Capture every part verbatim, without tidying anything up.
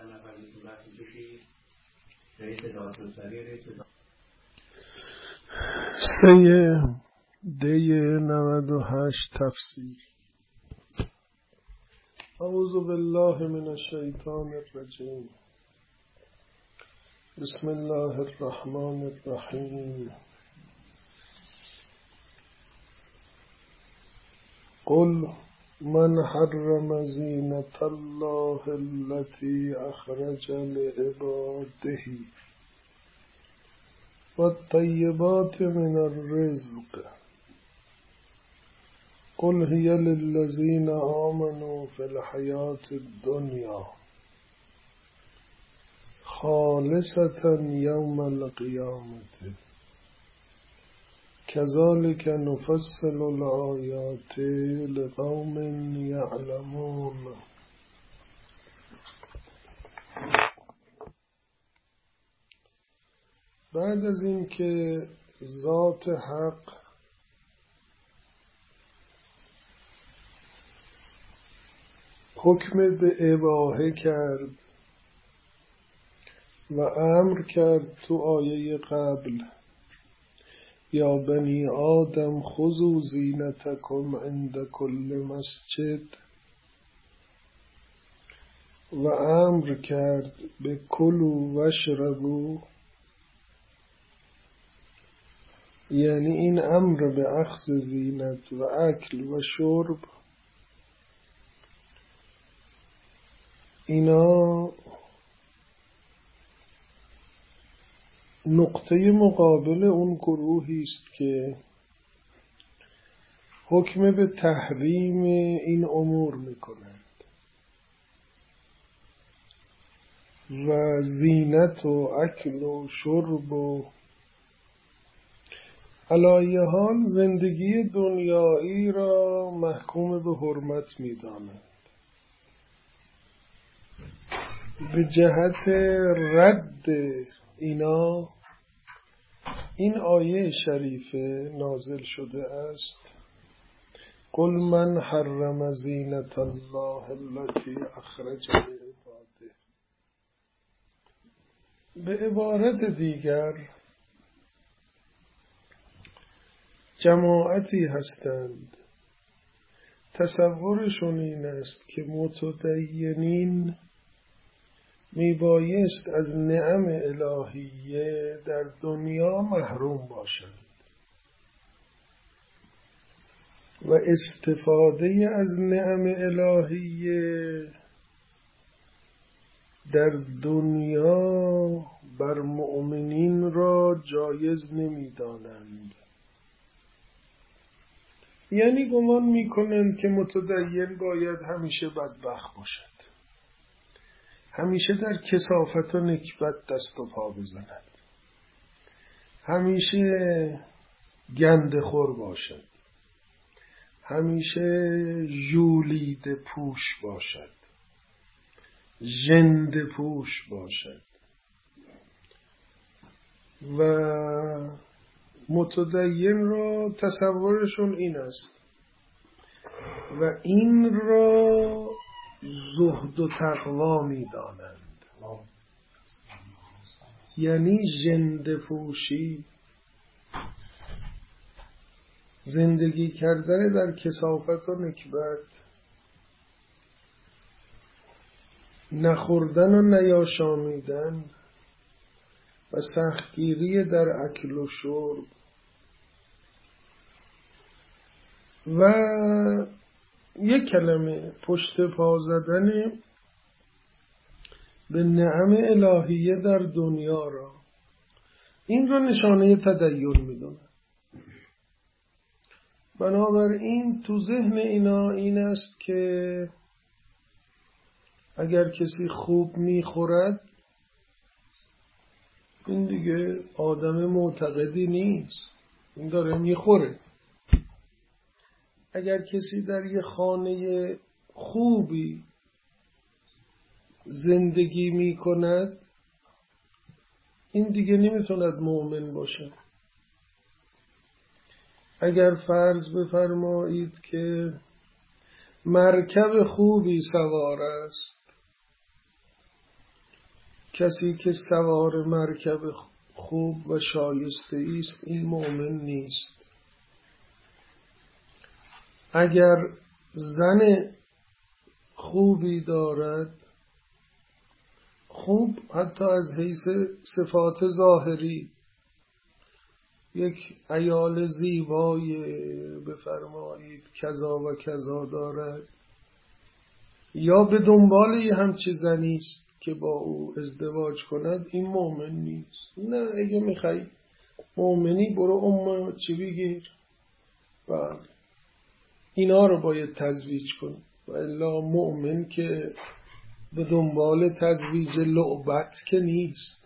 چند نفر میتون بحثی بشید رئیس دادگستری رئیس سه دی نود و هشت تفسیر. اعوذ بالله من الشیطان الرجیم. بسم الله الرحمن الرحیم. قل من حرم زینة الله التي أخرج لعباده والطيبات من الرزق قل هي للذين آمنوا في الحياة الدنيا خالصة يوم القيامة كذلك نفصل الآيات لقوم يعلمون. بعد از این که ذات حق حکم به اباحه کرد و امر کرد تو آیه قبل یا بنی آدم خذوا زینتکم عند کل مسجد و امر کرد به کلوا واشربوا، یعنی این امر به اخذ زینت و اکل و شرب اینا نقطه مقابل اون گروهی است که حکم به تحریم این امور میکنند و زینت و اکل و شرب و علی حال زندگی دنیایی را محکوم به حرمت می‌دانند. به جهت رد اینا این آیه شریفه نازل شده است. قل من حرم زینة الله التي اخرج لعباده. به عبارت دیگر جماعتی هستند تصورشون این است که متدینین میبایست از نعم الهیه در دنیا محروم باشند و استفاده از نعم الهیه در دنیا بر مؤمنین را جایز نمیدانند. یعنی گمان میکنند که متدین باید همیشه بدبخت باشد، همیشه در کثافت و نکبت دست و پا بزند، همیشه گنده خور باشد، همیشه ژولیده پوش باشد، ژنده پوش باشد. و متدین را تصورشون این است و این را زهد و تقوا می دانند. یعنی ژنده پوشی، زندگی کردن در کثافت و نکبت، نخوردن و نیاشامیدن و سختگیری در اکل و شرب و یک کلمه پشت پا زدن به نعم الهیه در دنیا را، این را نشانه تدین می‌دونن. بنابراین تو ذهن اینا این است که اگر کسی خوب میخورد این دیگه آدم معتقدی نیست، این داره میخوره. اگر کسی در یه خانه خوبی زندگی میکند این دیگه نمیتوند مؤمن باشه. اگر فرض بفرمایید که مرکب خوبی سوار است کسی که سوار مرکب خوب و شایسته است این مؤمن نیست. اگر زن خوبی دارد، خوب حتی از حیث صفات ظاهری، یک عیال زیبای بفرمایید کذا و کذا دارد، یا به دنبال یه همچه زنی است که با او ازدواج کند، این مؤمن نیست. نه، اگه میخوای مؤمنی برو ام چی بگیر، بله اینا رو باید تزویج کن، و الا مؤمن که به دنبال تزویج لعبت که نیست.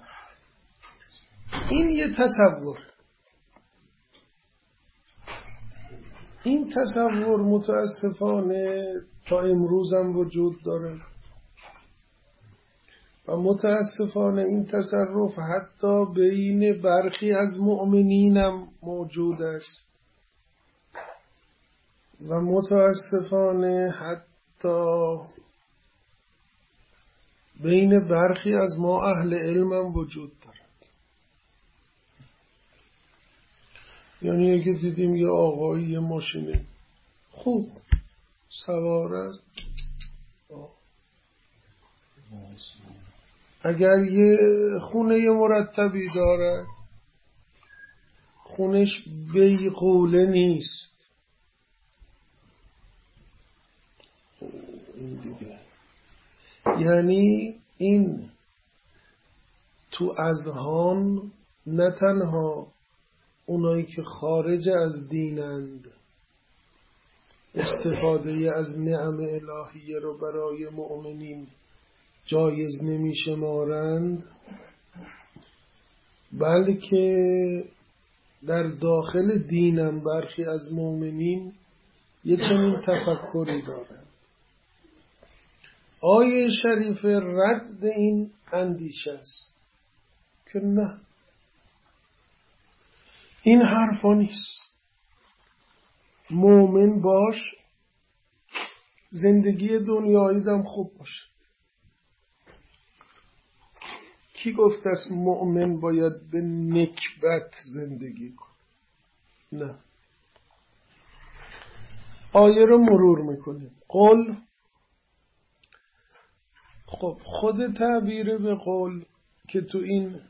این یه تصور، این تصور متاسفانه تا امروز هم وجود داره و متاسفانه این تصرف حتی بین برخی از مؤمنین هم موجود است و متاسفانه حتی بین برخی از ما اهل علم هم وجود دارد. یعنی اگه دیدیم یه آقایی یه ماشین خوب سوار است، اگر یه خونه مرتبی دارد، خونش بیغوله نیست، این دیگه یعنی این تو اذهان نه تنها اونایی که خارج از دینند استفاده از نعم الهیه رو برای مؤمنین جایز نمی شمارند، بلکه در داخل دینم برخی از مؤمنین یه چنین تفکری دارند. آیه شریف رد این اندیشه است که نه، این حرفا نیست. مؤمن باش، زندگی دنیایی دم خوب باشه. کی گفت است مؤمن باید به نکبت زندگی کنه؟ نه. آیه رو مرور میکنیم. قل، خب خود تعبیر به قول که تو این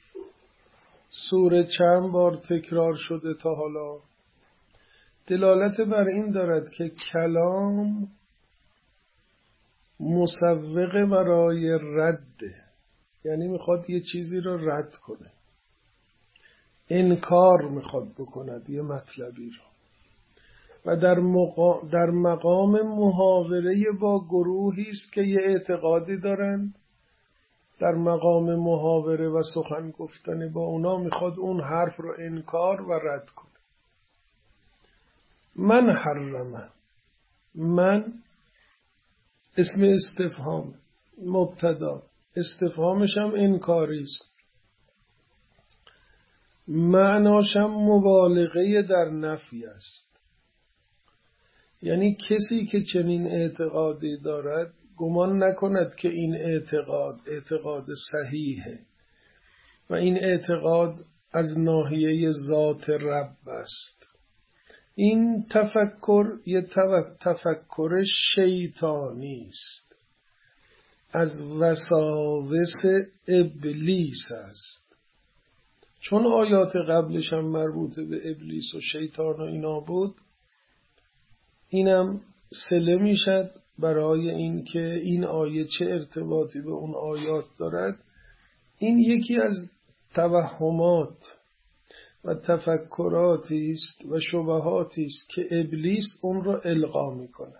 سوره چند بار تکرار شده تا حالا دلالت بر این دارد که کلام مسوغ برای رده، یعنی میخواد یه چیزی رو رد کنه، انکار میخواد بکند یه مطلبی رو، و در, مقا... در مقام محاوره با گروهی است که یه اعتقادی دارن، در مقام محاوره و سخن گفتن با اونا میخواد اون حرف رو انکار و رد کنه. من حرمه، من اسم استفهام، مبتدا، استفهامش هم انکاری است، معناش هم مبالغه در نفی است. یعنی کسی که چنین اعتقادی دارد گمان نکند که این اعتقاد اعتقاد صحیحه و این اعتقاد از ناحیه ذات رب است. این تفکر یه تفکر شیطانی است، از وساوس ابلیس است. چون آیات قبلش هم مربوط به ابلیس و شیطان و اینا بود، اینم سله میشد برای این که این آیه چه ارتباطی به اون آیات دارد. این یکی از توهمات و تفکراتی است و شبهاتی است که ابلیس اون رو القا میکنه.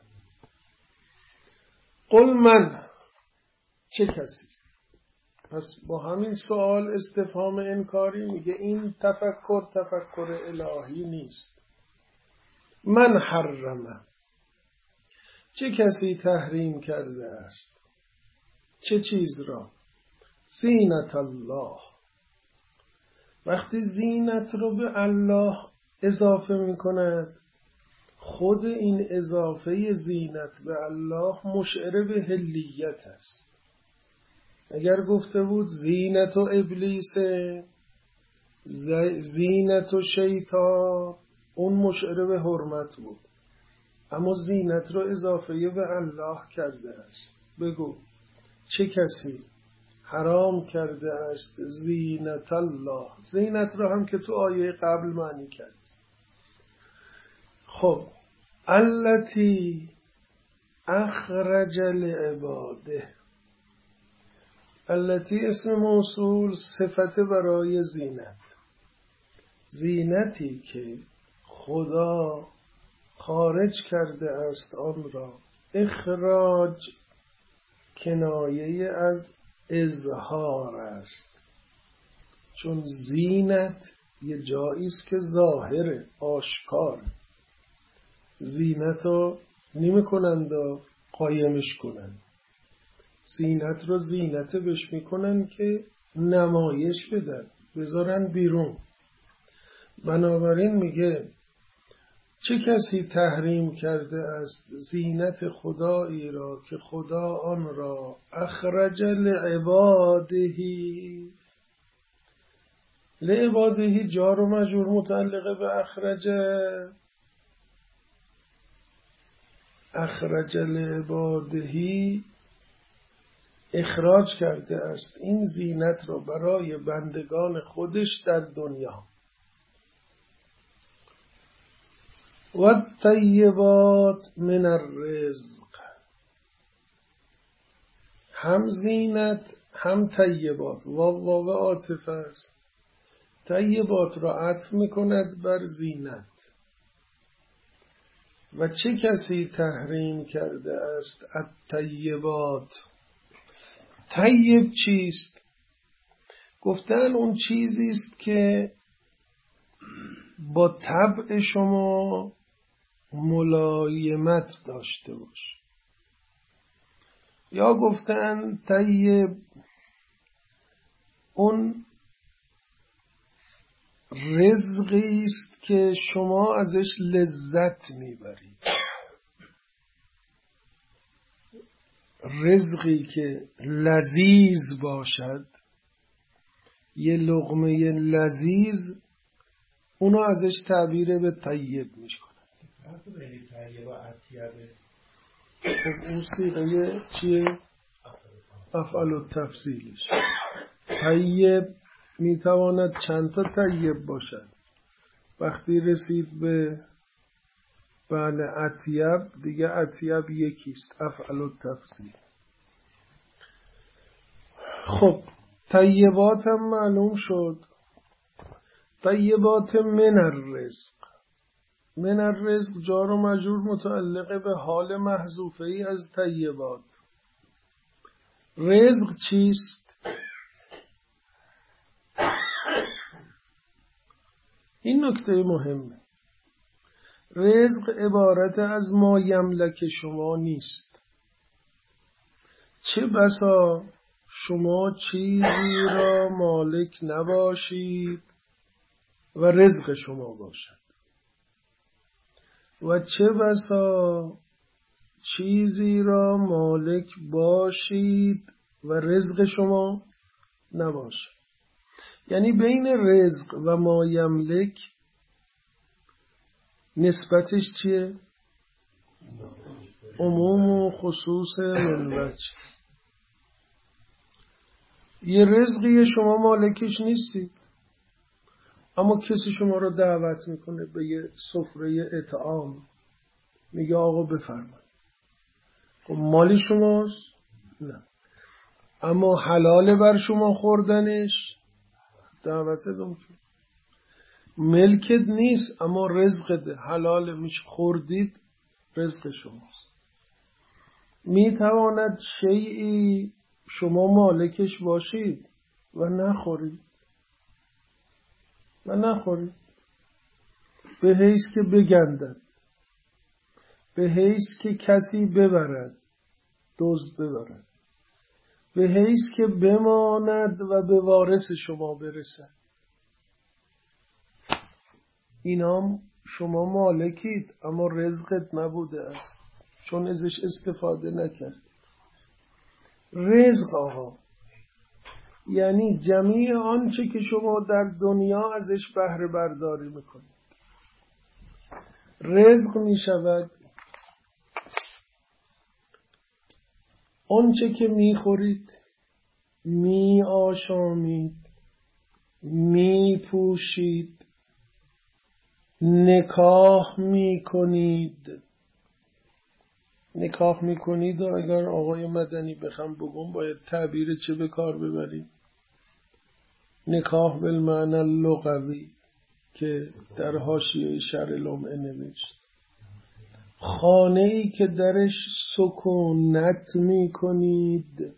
قل من، چه کسی؟ پس با همین سوال استفهام انکاری میگه این تفکر تفکر الهی نیست. من حرمه، چه کسی تحریم کرده است؟ چه چیز را؟ زینت الله. وقتی زینت رو به الله اضافه می کند، خود این اضافه زینت به الله مشعر به هلیت است. اگر گفته بود زینت و ابلیس، زینت و شیطان، اون مشعر به حرمت بود. اما زینت رو اضافه به الله کرده است. بگو چه کسی حرام کرده است زینت الله؟ زینت رو هم که تو آیه قبل معنی کرد. خب التی اخرج لعباده، التی اسم موصول، صفت برای زینت. زینتی که خدا خارج کرده است آن را. اخراج کنایه از اظهار است، چون زینت یه جایی است که ظاهره، آشکار. زینت رو نمی کنند و قایمش کنند. زینت رو زینت بش می کنند که نمایش بدن، بذارن بیرون. بنابراین میگه چه کسی تحریم کرده است زینت خدایی را که خدا آن را اخرج لعبادهی. لعبادهی جار و مجرور متعلقه به اخرج. اخرج لعبادهی اخراج کرده است این زینت را برای بندگان خودش در دنیا. و الطیبات من الرزق، هم زینت هم طیبات، واو واو عاطفه است. طیبات را عطف میکند بر زینت. و چه کسی تحریم کرده است الطیبات؟ طیب چیست؟ گفتن اون چیزی است که با طبع شما ملایمت داشته باش. یا گفتن طیب اون رزقی است که شما ازش لذت میبرید. رزقی که لذیذ باشد، یه لقمه لذیذ، اونو ازش تعبیر به طیب میشکنه. خب اون صیغه چیه؟ افعال التفضیلش. طیب میتواند چند تا طیب باشد. وقتی رسید به بله اطیب، دیگه اطیب یکیست، افعال التفضیل. خب طیبات هم معلوم شد. طیبات من الرزق. من الرزق جار و مجرور متعلقه به حال محذوفه ای از طیبات. رزق چیست؟ این نکته مهمه. رزق عبارت از ما یملک شما نیست. چه بسا شما چیزی را مالک نباشید و رزق شما باشد، و چه بسا چیزی را مالک باشید و رزق شما نباشد. یعنی بین رزق و ما یملک نسبتش چیه؟ عموم و خصوص من وجه. یه رزقی شما مالکش نیستید، اما کسی شما رو دعوت میکنه به یه سفره اطعام، میگه آقا بفرمایید. خب مالی شماست؟ نه. اما حلاله بر شما خوردنش؟ دعوت ممکن. ملکت نیست اما رزقت حلاله، میشه خوردید، رزق شماست. میتواند شیئی شما مالکش باشید و نخورید و نخورید به حیث که بگندد، به حیث که کسی ببرد، دزد ببرد، به حیث که بماند و به وارث شما برسد. اینام شما مالکید اما رزقت نبوده است، چون ازش استفاده نکرد. رزق آقا یعنی جمیع آنچه که شما در دنیا ازش بهره برداری میکنید. رزق میشود آنچه که میخورید، می آشامید، می پوشید، نکاح می کنید. نکاح می کنید و اگر آقای مدنی بخوام بگم باید تعبیر چه به کار ببریم؟ نکاح بالمعنی اللغوی که در حاشیه شرح لمعه نوشت. خانه ای که درش سکونت می کنید،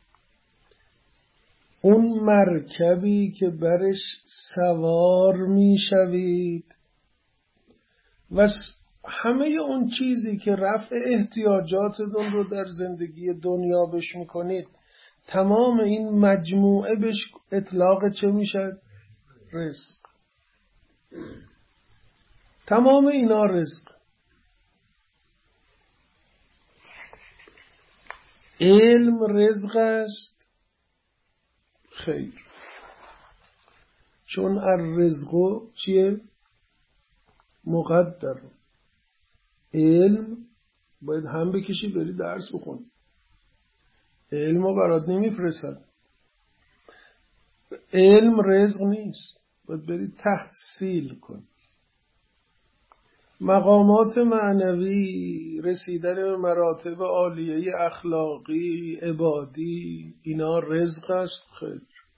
اون مرکبی که برش سوار می شوید و همه اون چیزی که رفع احتیاجاتتون رو در زندگی دنیا بش می کنید، تمام این مجموعه بش اطلاق چه می شد؟ رزق. تمام اینا رزق. علم رزق است؟ خیر، چون الرزق چیه؟ مقدر. علم باید هم بکشی بری درس بخون. علم رو برات نمیفرستد. علم رزق نیست، باید بری تحصیل کن. مقامات معنوی، رسیدن به مراتب عالیه اخلاقی، عبادی، اینا رزق است. خیر،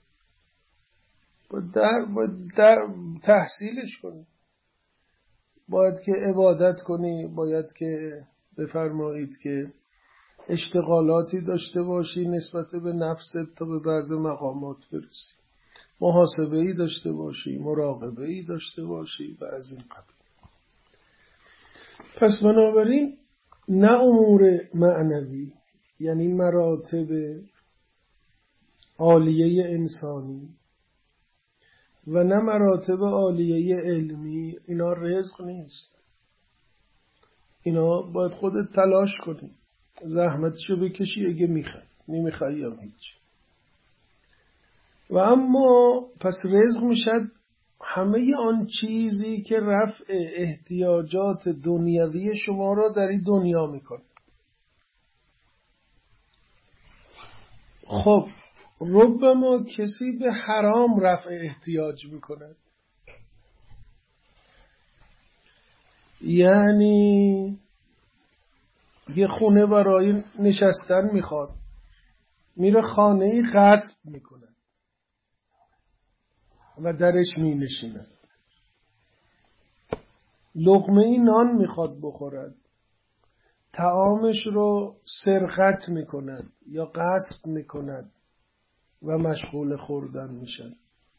باید, در باید در تحصیلش کنی. باید که عبادت کنی، باید که بفرمایید که اشتغالاتی داشته باشی نسبت به نفست تا به بعض مقامات برسی. محاسبه‌ای داشته باشی، مراقبه‌ای داشته باشی و از این قبیل. پس بنابراین نه امور معنوی، یعنی مراتب عالیه انسانی و نه مراتب عالیه علمی، اینا رزق نیست. اینا باید خودت تلاش کنی، زحمتشو بکشی اگه میخوای. نمیخوای یا هیچ. و اما پس رزق میشد همه آن چیزی که رفع احتیاجات دنیوی شما را در این دنیا میکنه. خب ربما کسی به حرام رفع احتیاج میکنه، یعنی یه خونه برای نشستن میخواد، میره خانه‌ای غصب میکنه و درش می نشیند. لقمه نان میخواد بخورد، طعامش رو سرقت میکند یا غصب میکند و مشغول خوردن میشن.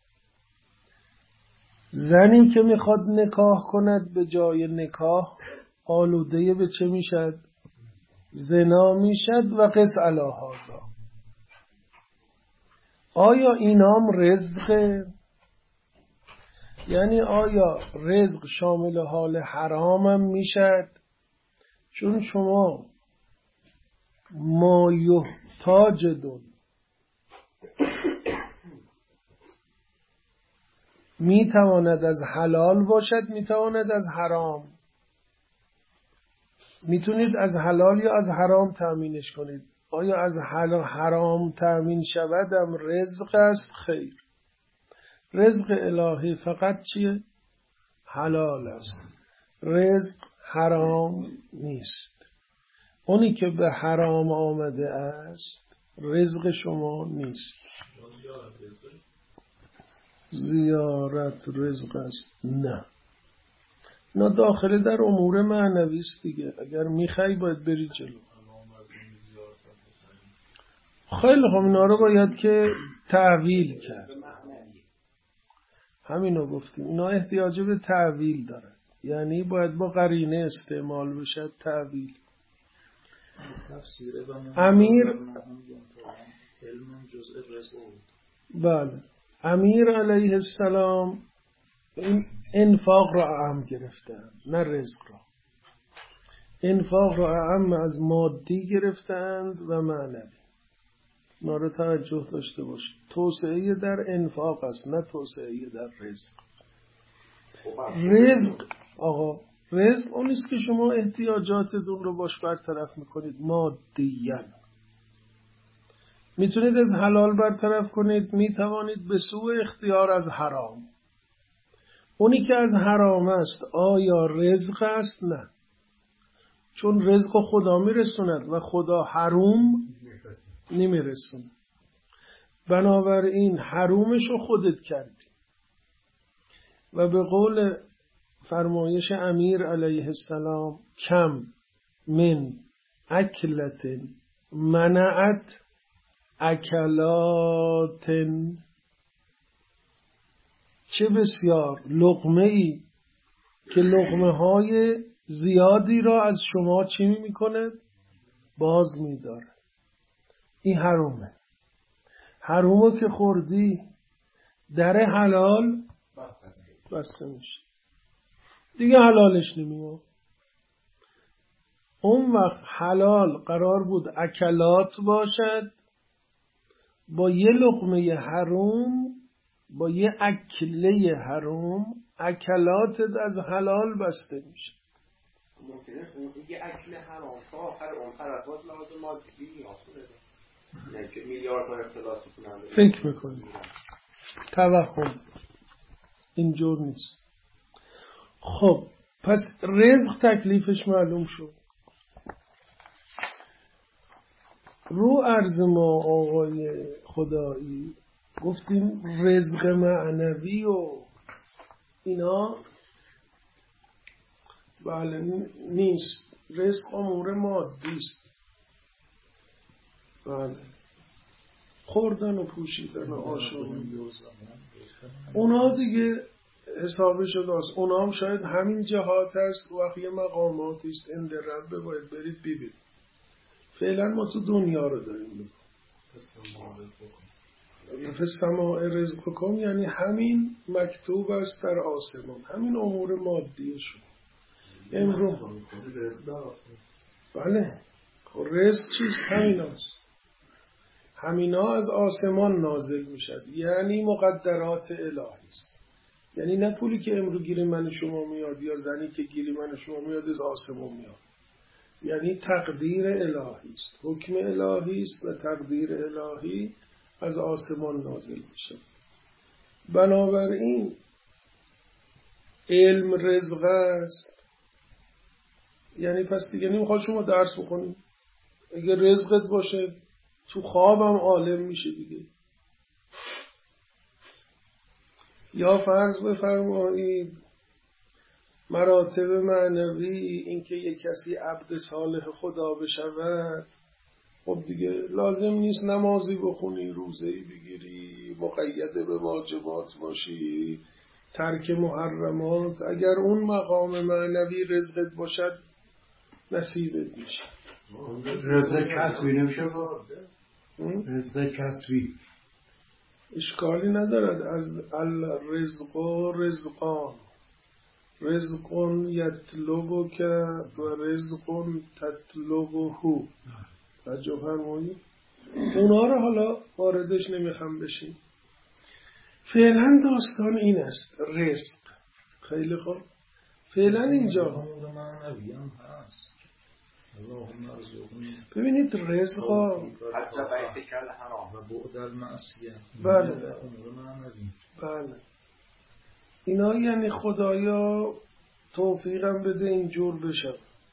زنی که میخواد نکاح کند به جای نکاح آلوده به چه میشد؟ زنا میشد و قس علی هذا. آیا اینام رزقه؟ یعنی آیا رزق شامل حال حرامم میشد؟ چون شما ما یحتاجدون میتواند از حلال باشد، میتواند از حرام. میتونید از حلال یا از حرام تأمینش کنید. آیا از حرام تأمین شودم رزق است؟ خیر، رزق الهی فقط چیه؟ حلال است. رزق حرام نیست. اونی که به حرام آمده است رزق شما نیست. زیارت رزق است؟ نه، نه داخل در امور معنوی است دیگه. اگر میخوای باید بری جلو. خیلی خب، اینا رو باید که تعویل کرد. همینو گفتیم، اینا احتیاج به تعویل داره، یعنی باید با قرینه استعمال بشه. تعویل امیر بله امیر علیه السلام این انفاق را اعم گرفتن، نه رزق را. انفاق را اعم از مادی گرفتند و معنوی. ما رو توجه داشته باشید. توسعه در انفاق است، نه توسعه در رزق. رزق آقا رزق اون نیست که شما احتیاجاتتون رو باش برطرف میکنید مادیاً. میتونید از حلال برطرف کنید، میتوانید به سوء اختیار از حرام. اونی که از حرام است آیا رزق است؟ نه، چون رزق خدا میرسوند و خدا حروم نمیرسوند. بنابراین حرومش رو خودت کردی. و به قول فرمایش امیر علیه السلام کم من اکلت منعت اکلات، چه بسیار لقمه ای که لقمه های زیادی را از شما چی می کنه؟ باز می داره. این حرومه. حرومه که خوردی در حلال بسته میشه، دیگه حلالش نمیاد. اون وقت حلال قرار بود اکلات باشد، با یه لقمه حروم، با یه اکله حروم اکلاتت از حلال بسته میشه. ممکنه یه اکل حرام تا آخر اون خرفات لازم مادی نیاز کنه، نه که میلیارد بار اختلاس کنند. فکر میکنی توهم اینجور نیست. خب پس رزق تکلیفش معلوم شد. رو عرض ما آقای خدایی گفتیم رزق معنوی و اینا بله نیست، رزق امور مادی است. بله خوردن و پوشیدن و آشامی اونا دیگه حسابش داست. اونا هم شاید همین جهات هست. وقتی یه مقاماتی است اند رب باید برید ببینید. فعلا ما تو دنیا رو داریم. فالسماء رزقکم یعنی همین مکتوب است در آسمان، همین امور مادی شد. امروز بله رزق چیست؟ همین هست. همینا از آسمان نازل می شد، یعنی مقدرات الهی است. یعنی نه پولی که امرو گیری من شما میاد یا زنی که گیری من شما میاد از آسمان میاد، یعنی تقدیر الهی است، حکم الهی است و تقدیر الهی از آسمان نازل می شد. بنابراین علم رزق است. یعنی پس دیگه نمیخواد شما درس بکنید. اگه رزقت باشه تو خوابم عالم میشه دیگه. یا فرض بفرمایید مراتب معنوی، اینکه یک کسی عبد صالح خدا بشود، خب دیگه لازم نیست نمازی بخونی، روزه‌ای بگیری، مقید به واجبات باشی، ترک محرمات. اگر اون مقام معنوی رزقت باشد نصیبت میشه. رزق کسبی نمیشه با رزق کسبی اشکالی ندارد. از الرزق و رزقان، رزق یطلبک و رزق تطلبه. توجه فرمایید. اونا رو حالا واردش نمیخوام بشیم. فعلا داستان این است، رزق. خیلی خوب. فعلا اینجا ببینید رزق ها بله بله اینا یعنی خدایا توفیقم بده اینجور بشم.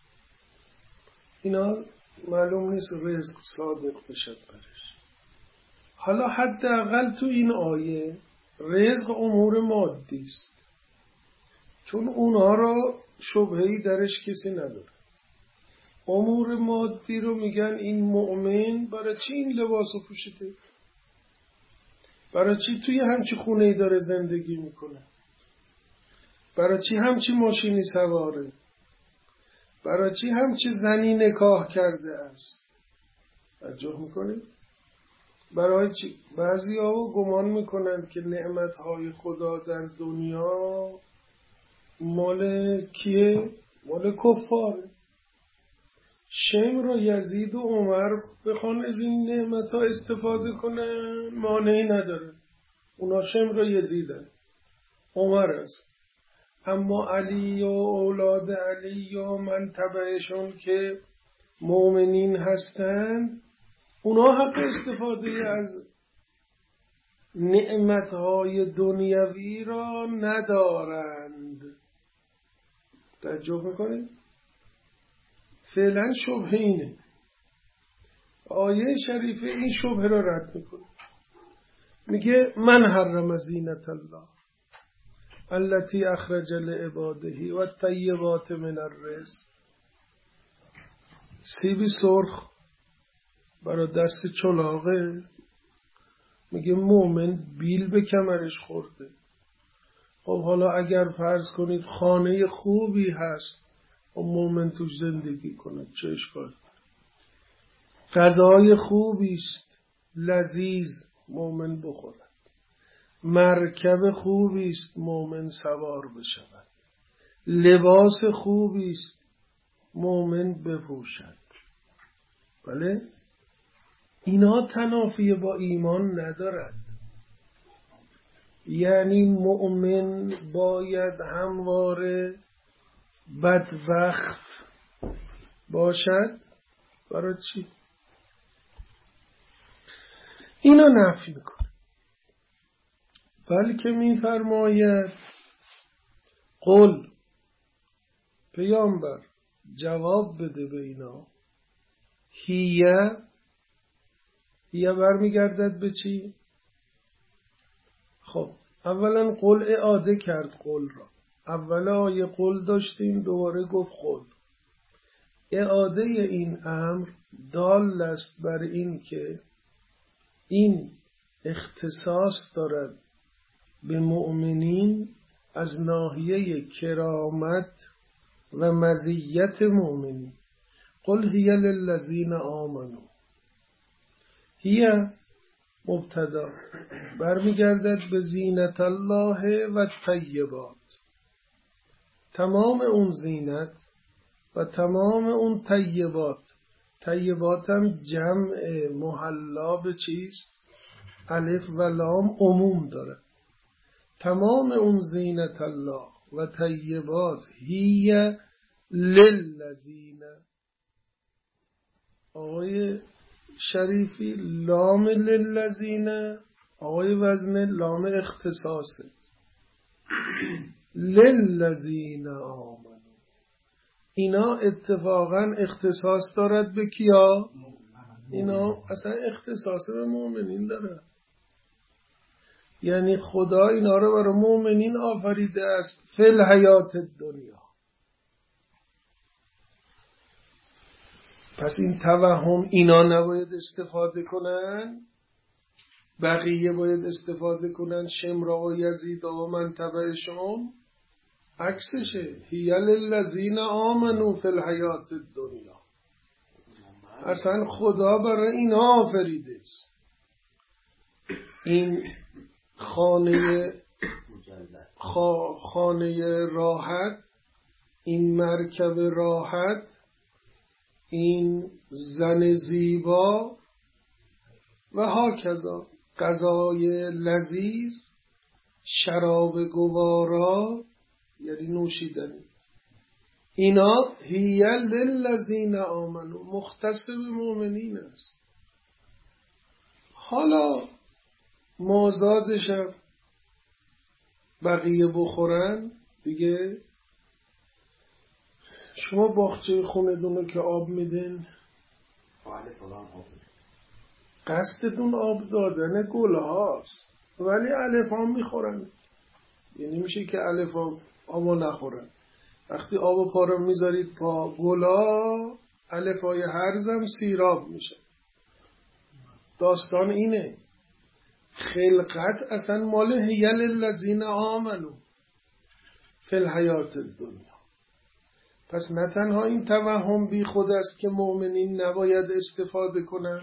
اینا معلوم نیست رزق صادق بشد برش. حالا حداقل تو این آیه رزق امور مادی است، چون اونها را شبهه‌ای درش کسی نداره. امور مادی رو میگن این مؤمن برای چی این لباسو پوشیده؟ برای چی توی همچی خونه‌ای داره زندگی میکنه؟ برای چی همچی ماشینی سواره؟ برای چی همچی زنی نکاح کرده است؟ توجه میکنید؟ برای چی؟ بعضی ها گمان میکنند که نعمتهای خدا در دنیا مال کیه؟ مال کفاره. شمر و یزید و عمر بخوان از این نعمت ها استفاده کنن مانعی نداره. اونا شمر و یزیدن، عمر است. اما علی و اولاد علی و من تبعشون که مؤمنین هستند، اونا حق استفاده از نعمتهای دنیوی را ندارند. تعجب میکنید؟ فعلا شبهه اینه. آیه شریفه این شبهه را رد میکنه. میگه من حرم زینت الله التي اخرج لعباده و الطیبات من الرزق. سیبی سرخ برای دست چلاقه، میگه مومن بیل به کمرش خورده. خب حالا اگر فرض کنید خانه خوبی هست و مومن توش زندگی کنه چه اشکال؟ غذای خوبی است لذیذ مومن بخورد، مرکب خوبی است مومن سوار بشود، لباس خوبی است مومن بپوشد. بله اینا تنافی با ایمان ندارد. یعنی مؤمن باید همواره بدبخت باشد؟ برای چی؟ اینا نفی میکنه. بلکه میفرماید قل، پیامبر جواب بده به اینا. هیه هیه برمیگردد به چی؟ خب اولا قل اعاده کرد قل را. اول آیه قل داشتیم، دوباره گفت قل. اعاده این امر دال است بر این که این اختصاص دارد به مؤمنین از ناحیه کرامت و مزیت مؤمنین. قل هی للذین آمنوا. هی مبتدا برمیگردد به زینت الله و طیبات. تمام اون زینت و تمام اون طیبات، طیبات هم جمع محلا به چیست؟ الف و لام عموم داره. تمام اون زینت الله و طیبات هی للذین. آقای شریفی لام للذین، آقای وزن لام اختصاصه. للذین آمنوا، اینا اتفاقا اختصاص دارد به کیا؟ اینا اصلا اختصاص به مؤمنین داره. یعنی خدا اینا رو برای مؤمنین آفریده است فی الحیات دنیا. پس این توهم اینا نباید استفاده کنن، بقیه باید استفاده کنن، شمرا و یزید و من تبعشون. عکسشه، هی للذین آمنوا فی الحیات الدنیا. اصلا خدا برای اینا آفریده است. این خانه خانه راحت، این مرکب راحت، این زن زیبا و هاکذا، غذای لذیذ، شراب گوارا یعنی نوشیدنی، اینا هی للذین آمنوا، مختص به مؤمنین است. حالا مازادشم بقیه بخورن دیگه. شما باغچه خونه دونو که آب میدین، قصدتون آب دادن گل هاست، ولی الف ها میخورن. یعنی میشه که الف ها آبو نخورن. وقتی آب پا رو میذارید پا گلا، الف های هرزم سیراب میشه. داستان اینه. خلقت اصلا مال هی للذین آمنوا فی الحیات الدنیا. پس نه تنها این توهم بی خود است که مؤمنین نباید استفاده کنن،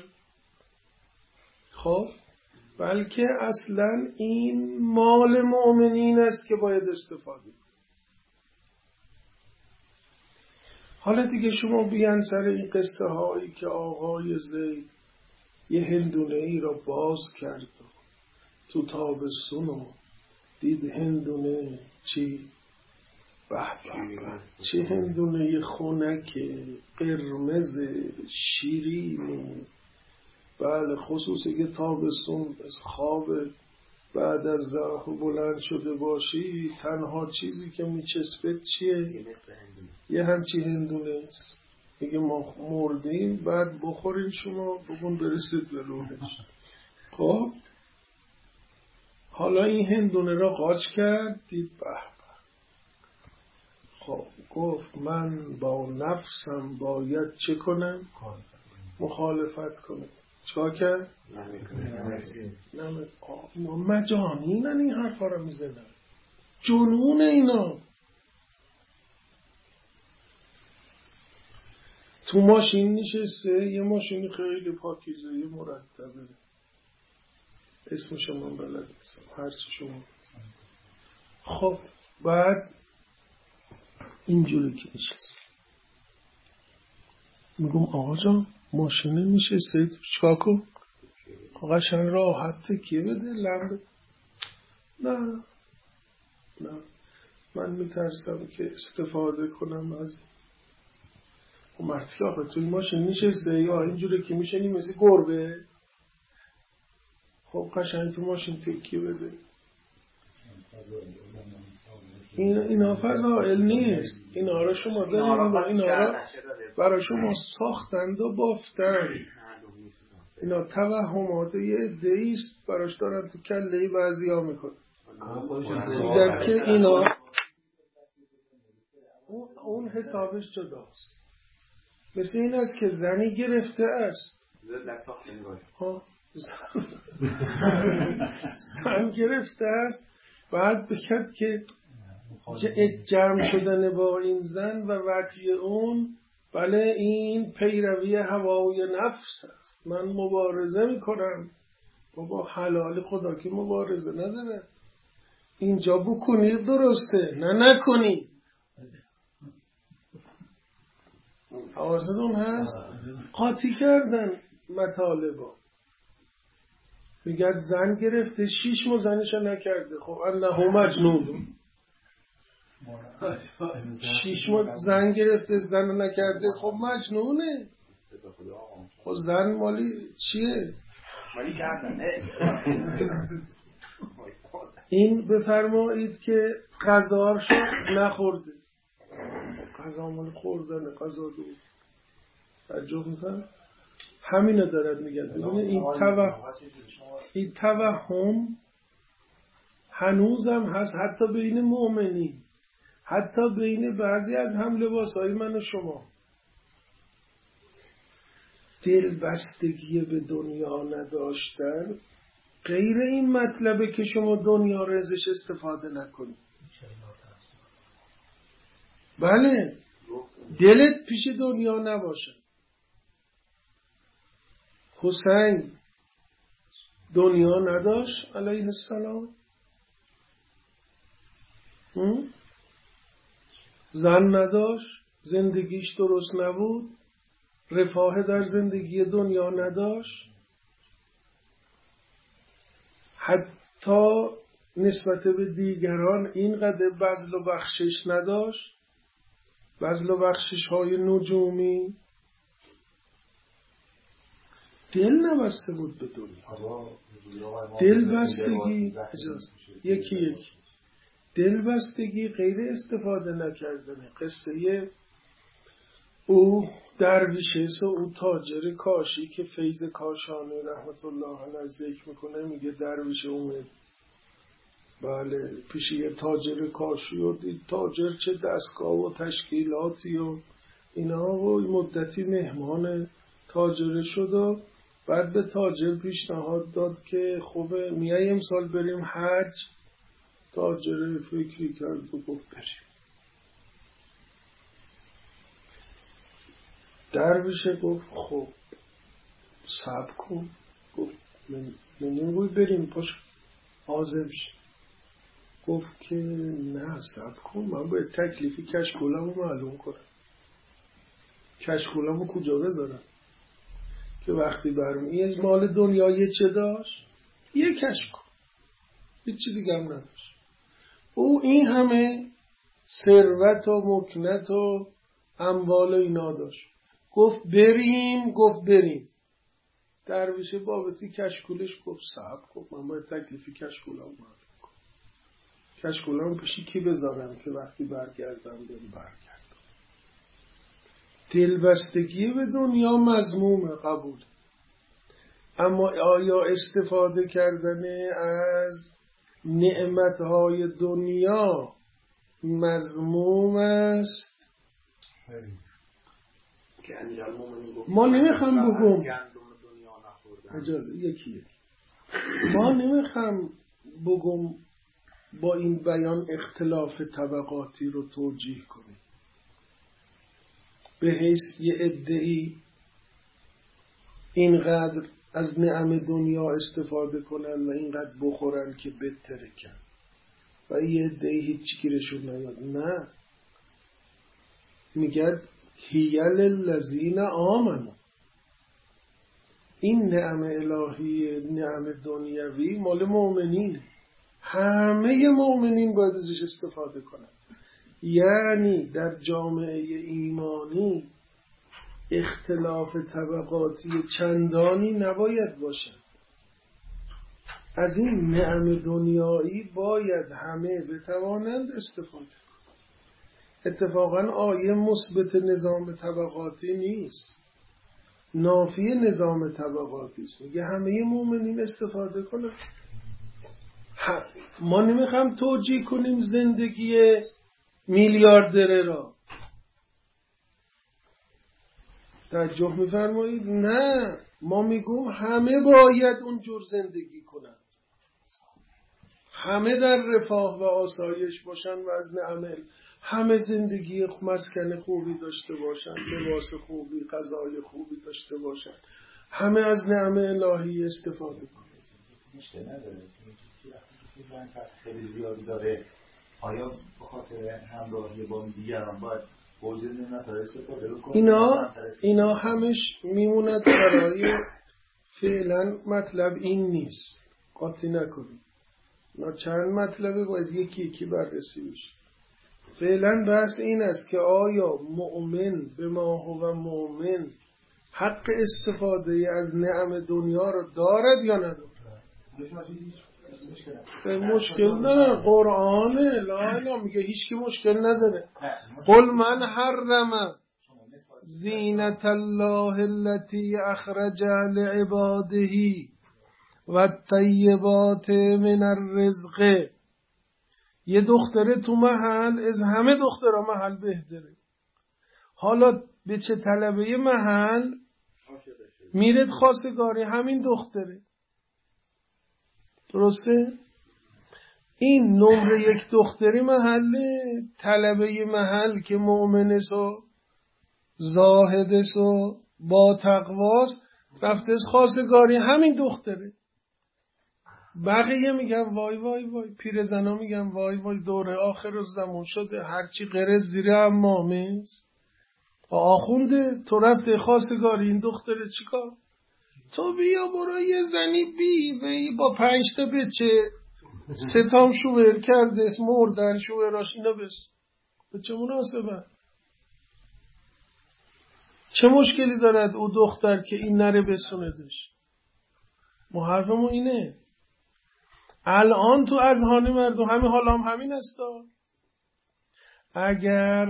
خب بلکه اصلا این مال مؤمنین است که باید استفاده کنن. حالا دیگه شما بیان سر این قصه هایی که آقای زید یه هندونه ای را باز کرد تو تابستون و دید هندونه چی؟ به به چه هندونه خنک قرمز شیرینی. بله خصوصی که تابستون از خواب بعد از ظهر بلند شده باشی تنها چیزی که میچسبت چیه؟ یه همچی هندونه است. میگه ما مردیم بعد بخورین شما بگون برسید به روحش. خب حالا این هندونه را قاچ کرد دید به به. خب گفت من با نفسم باید چه کنم؟ مخالفت کنم. چکار کرد؟ نمی اینا مجانینن این حرفا رو میزنن. جنون اینا. تو ماشین نشسته یه ماشین خیلی پاکیزه یه مرتبه اسمش من بلد نیستم هرچی شما. خب بعد اینجوری که نشست میگم آقا جان ماشینه میشسته چکار کن؟ قشنگ راحت تکیه بده لمبه. نه نه من میترسم که استفاده کنم از و مرتی که آخه توی ماشین نشسته یا اینجوری که میشنی مثل گربه. خب قشنگ تو ماشین تکیه بده. این اینا فضائل نیست. اینا را شما داریم اینا را برای شما ساختند و بافتند. اینا توهمات یه عده‌ایست براش دارن تو کله بعضیا میکنن. میگن که اینا اون حسابش جداست. مثل این است که زنی گرفته است ها زن گرفته است بعد بگرد که جمع شدن با این زن و وطی اون بله این پیروی هوای نفس است. من مبارزه میکنم. بابا حلال خدا که مبارزه نداره. اینجا بکنید درسته نه نکنید. حواستون هست؟ قاطی کردن مطالبا. میگه زن گرفته شیش ماه زنشو نکرده. خب انه مجنون. شیش ماه زن گرفته زن نکرده خب مجنونه. خب زن مالی چیه؟ مالی کردنه. این بفرمایید که غذاشو نخورده. غذا مال خوردن غذا دو تعجب میکنم. همینو دارد میگن. ببینید این توهم این توهم هنوزم هست حتی بین مؤمنین، حتی بین بعضی از هم لباسای من و شما. دلبستگی به دنیا نداشتن غیر این مطلبه که شما دنیا رو ازش استفاده نکنید. بله دلت پیش دنیا نباشه. حسین دنیا نداشت علیه السلام. زن نداشت، زندگیش درست نبود، رفاه در زندگی دنیا نداشت، حتی نسبت به دیگران اینقدر بذل و بخشش نداشت، بذل و بخشش های نجومی. دل نبسته بود به دنیا. دل بستگی یکی یکی دل بستگی غیر استفاده نکردن. قصه او درویشه او تاجر کاشی که فیض کاشانی رحمت الله علیه ذکر میکنه. میگه درویشه اومد بله پیش یه تاجر کاشی و دید تاجر چه دستگاه و تشکیلاتی و اینا و مدتی مهمان تاجر شد و بعد به تاجر پیشنهاد داد که خوبه میای امسال بریم حج. تاجر فکری کرد و گفت بریم. درویشه گفت خب صبر کن. گفت من نمیگوی بریم پاش حاضر بشیم. گفت که نه صبر کن من باید تکلیف کشکولم رو معلوم کنم. کشکولامو کجا بذارم که وقتی برم این مال دنیای چه داشت؟ یه کشکول، هیچی دیگه هم نداشت. او این همه ثروت و مکنت و اموال اینا داشت. گفت بریم، گفت بریم. درویش بابتی کشکولش گفت صاحب، گفت من باید تکلیفی کشکولام باید کنم. کشکولام پیشی کی بذارم که وقتی برگردم بریم برگردم. دلبستگی به دنیا مذمومه، قبول. اما آیا استفاده کردن از نعمتهای دنیا مذموم است؟ ما نمیخوام بگم اجازه یکی یکی ما نمیخوام بگم با این بیان اختلاف طبقاتی رو توجیه کنیم به حیث یه عده‌ای اینقدر از نعم دنیا استفاده کنن و اینقدر بخورن که بترکن و یه عده‌ای هیچی گیرشون نیاد. نه، میگه هیل الذین آمنوا، این نعم الهی، نعم دنیوی مال مؤمنین، همه مؤمنین باید ازش استفاده کنن. یعنی در جامعه ایمانی اختلاف طبقاتی چندانی نباید باشد. از این نعم دنیایی باید همه بتوانند استفاده کنند. اتفاقا آیه مثبت نظام طبقاتی نیست، نافی نظام طبقاتی است. میگه همه مؤمنین استفاده کنند. ما نمیخوام توجیه کنیم زندگی میلیاردره را. توجه میفرمایید؟ نه، ما میگیم همه باید اونجور زندگی کنند، همه در رفاه و آسایش باشن و از نعمل، همه زندگی مسکن خوبی داشته باشن، لباس خوبی، غذای خوبی داشته باشن، همه از نعم الهی استفاده کنند. مشکل نداره، خیلی زیادی داره. آیا به خاطر همراهی با دیگران باید بوجه نعمت‌ها استفاده بکنه؟ اینا اینا همش میموند برای فعلا مطلب این نیست، قاطی نکنید. اینا چند مطلبه باید یکی یکی بررسی بشه. فعلا بحث این است که آیا مؤمن به ما هو مؤمن حق استفاده از نعم دنیا رو دارد یا ندارد؟ مشکل نداره، قرآنه، لا اله میگه هیچ کی مشکل نداره. قل من حرم زینت الله التي اخرج لعباده والطیبات من الرزق. یه دختره تو محل از همه دخترها محل بهتره. حالا به چه طلبه محل میرد خواستگاری همین دختره، درسته؟ این نمره یک دختری محله، طلبه محل که مؤمنس و زاهدس و با تقواست رفته از خواستگاری همین دختره. بقیه میگن وای وای وای، پیرزنا میگن وای وای، دوره آخر زمان شده، هرچی قرز زیر حمامه است. آخونده تو رفته خواستگاری این دختره، چیکار؟ تو بیا برو یه زنی بی وی با پنج تا بچه سه تام شوهر کرده اسم مردن شوهراش اینا بس. به چه مناسبه؟ چه مشکلی دارد او دختر که این نره بسوندش؟ ما حرفمون اینه. الان تو اذهان مردم همین حال هم همین است. اگر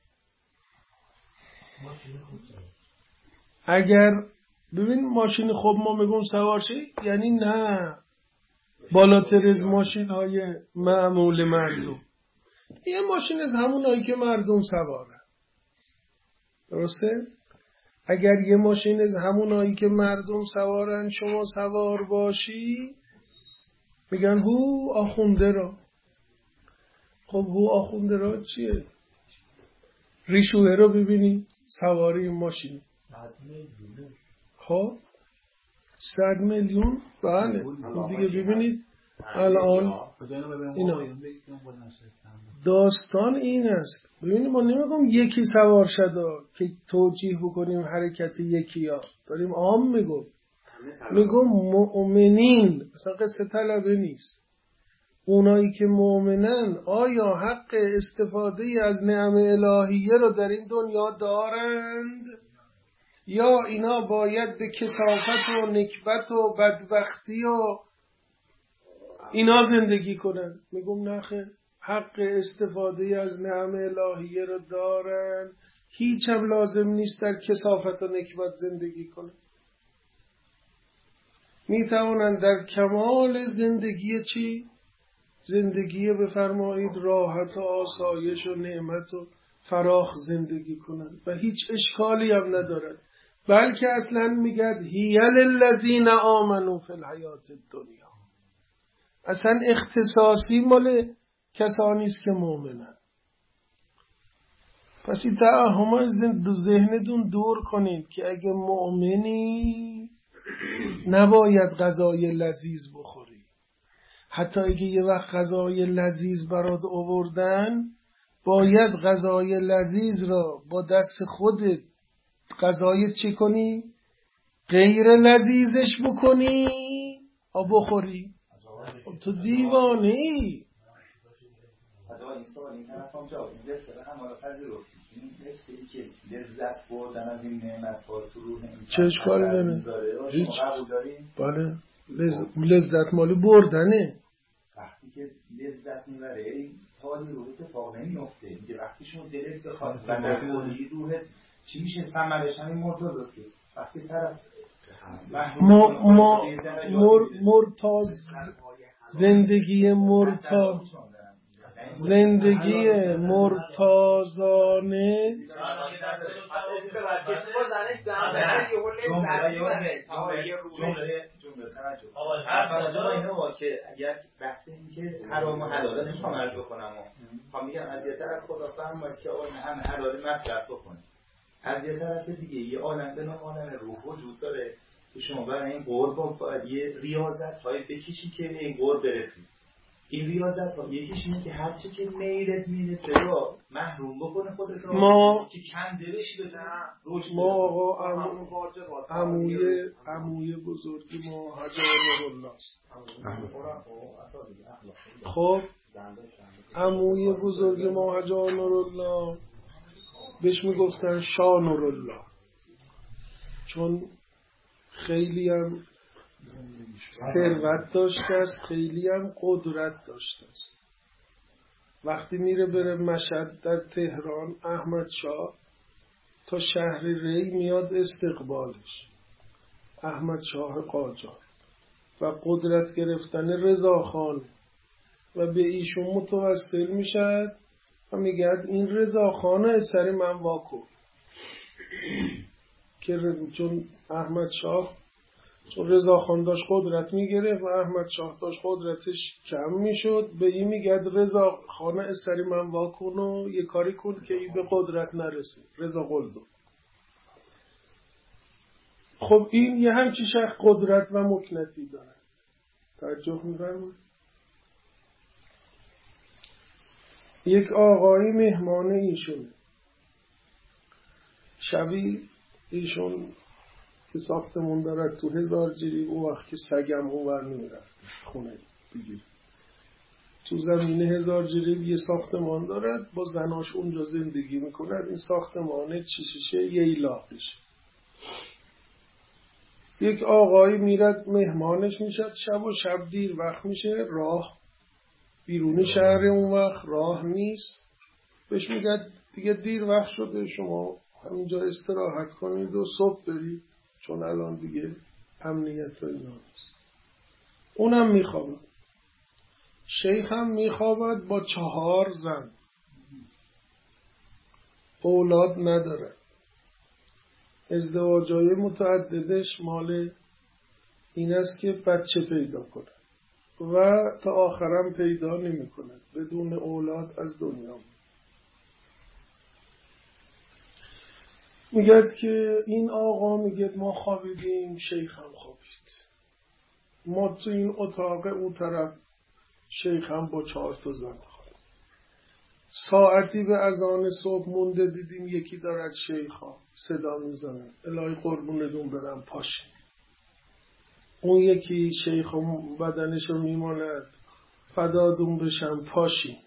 اگر ببین ماشین خوب ما میگم سوار شی، یعنی نه بالاتر از ماشین های معمول مردم، یه ماشین از همون هایی که مردم سواره، درسته؟ اگر یه ماشین از همون هایی که مردم سوارن شما سوار باشی، میگن هو آخونده را. خب هو آخونده را چیه؟ ریشوه رو ببینی سواری ماشین، خب صد میلیون، بله دیگه ببینید الان اینا داستان این است. ببینید ما نمیگم یکی سوار شده که توجیه بکنیم حرکت یکی ها، داریم عام میگم میگم مؤمنین، اصلا قصه طلبه نیست. اونایی که مؤمنن آیا حق استفاده از نعم الهیه رو در این دنیا دارند یا اینا باید به کثافت و نکبت و بدبختی و اینا زندگی کنن؟ میگم نخیر، حق استفاده از نعم الهیه رو دارن، هیچ هم لازم نیست در کثافت و نکبت زندگی کنن. میتوانند در کمال زندگی چی؟ زندگی بفرمایید راحت و آسایش و نعمت و فراخ زندگی کنند و هیچ اشکالی هم ندارد. بلکه اصلا میگد هی للذین آمنوا فی الحیات الدنیا، اصلا اختصاصی مال کسانی است که مؤمنن. پس این توهم از ذهنتون دور کنید که اگه مؤمنی نباید غذای لذیذ بخوری. حتی اگه یه وقت غذای لذیذ برات آوردن، باید غذای لذیذ را با دست خودت غذای چی کنی؟ غیر لذیذش بکنی و بخوری. تو دیوانه ای. این سوال این طرف هم جواب این دسته هم حالا پذیرفت. این دسته ای که لذت بردن از این نعمت ها تو روح انسان چه اشکالی داره؟ هیچ. قبول داریم؟ بله لذت مالی بردنه. وقتی که لذت میبره این حالی روح اتفاق نمیفته. میگه وقتی شما دلت بخواد و نخوری روحت چی میشه؟ ثمرش همین مرتضی است. وقتی طرف مرتاز زندگی مرتاز زندگی مرتازانه که اگر بحث این که حرام و حلال نمیخوام عرض بکنم و میگم از یه طرف خدا فرماید که آن همه حلال مصرف بکنه، از یه طرف دیگه یه عالم به نام عالم روح وجود داره که شما برای این قرب باید یه ریاضت های بکشی که به این قرب برسید. این ریاضت ها یکیش اینه که هرچی که میلت میرسه رو محروم بکنه خودت رو ما که کنده بشی بزن روش ما آقا عموی عموی بزرگی ما حاج نورالله است. خب عموی بزرگی ما حاج نورالله بهش میگفتن شاه نورالله، چون خیلی هم ثروت داشته است، خیلی هم قدرت داشته است. وقتی میره بره مشهد در تهران، احمد شاه تا شهر ری میاد استقبالش، احمد شاه قاجار و قدرت گرفتن رضاخان و به ایشون متوسل میشد و میگه این رضاخانه از سر من واکن که چون احمد شاه چون رضاخان داشت قدرت میگرفت و احمد شاه داشت قدرتش کم میشد، به این میگه رضاخانه از سر من واکن و یه کاری کن که این به قدرت نرسه. رضا قلدو. خب این یه همچی شخص قدرت و مکنتی داره. توجه می‌فرمایید؟ یک آقایی مهمان ایشونه. شبی ایشون که ساختمون دارد تو هزار جریب، اون وقت که سگم اونور نمیرفت خونه بگیر، تو زمین هزار جریب یه ساختمان دارد، با زناش اونجا زندگی میکند. این ساختمانه چی چیشه ییلاقش. یک آقایی میرد مهمانش میشد شب و شب دیر وقت میشه، راه بیرونی شهر اون وقت راه نیست، بهش میگه دیگه دیر وقت شده شما همینجا استراحت کنید و صبح برید چون الان دیگه امنیت و اینا نیست. اونم میخوابد. شیخ هم میخوابد با چهار زن، اولاد نداره، ازدواجای متعددش مال این است که بچه پیدا کنه و تا آخرم پیدا نمی کند، بدون اولاد از دنیا. میگه که این آقا میگه ما خوابیدیم، شیخ هم خوابید. ما تو این اتاق اون طرف شیخ هم با چهار تا زن خواهد. ساعتی به اذان صبح مونده دیدیم یکی دارد شیخ ها صدا میزنه الهی قربونتون برم پاشین. اون یکی شیخ هم بدنشو میماند فدادون بشم پاشین.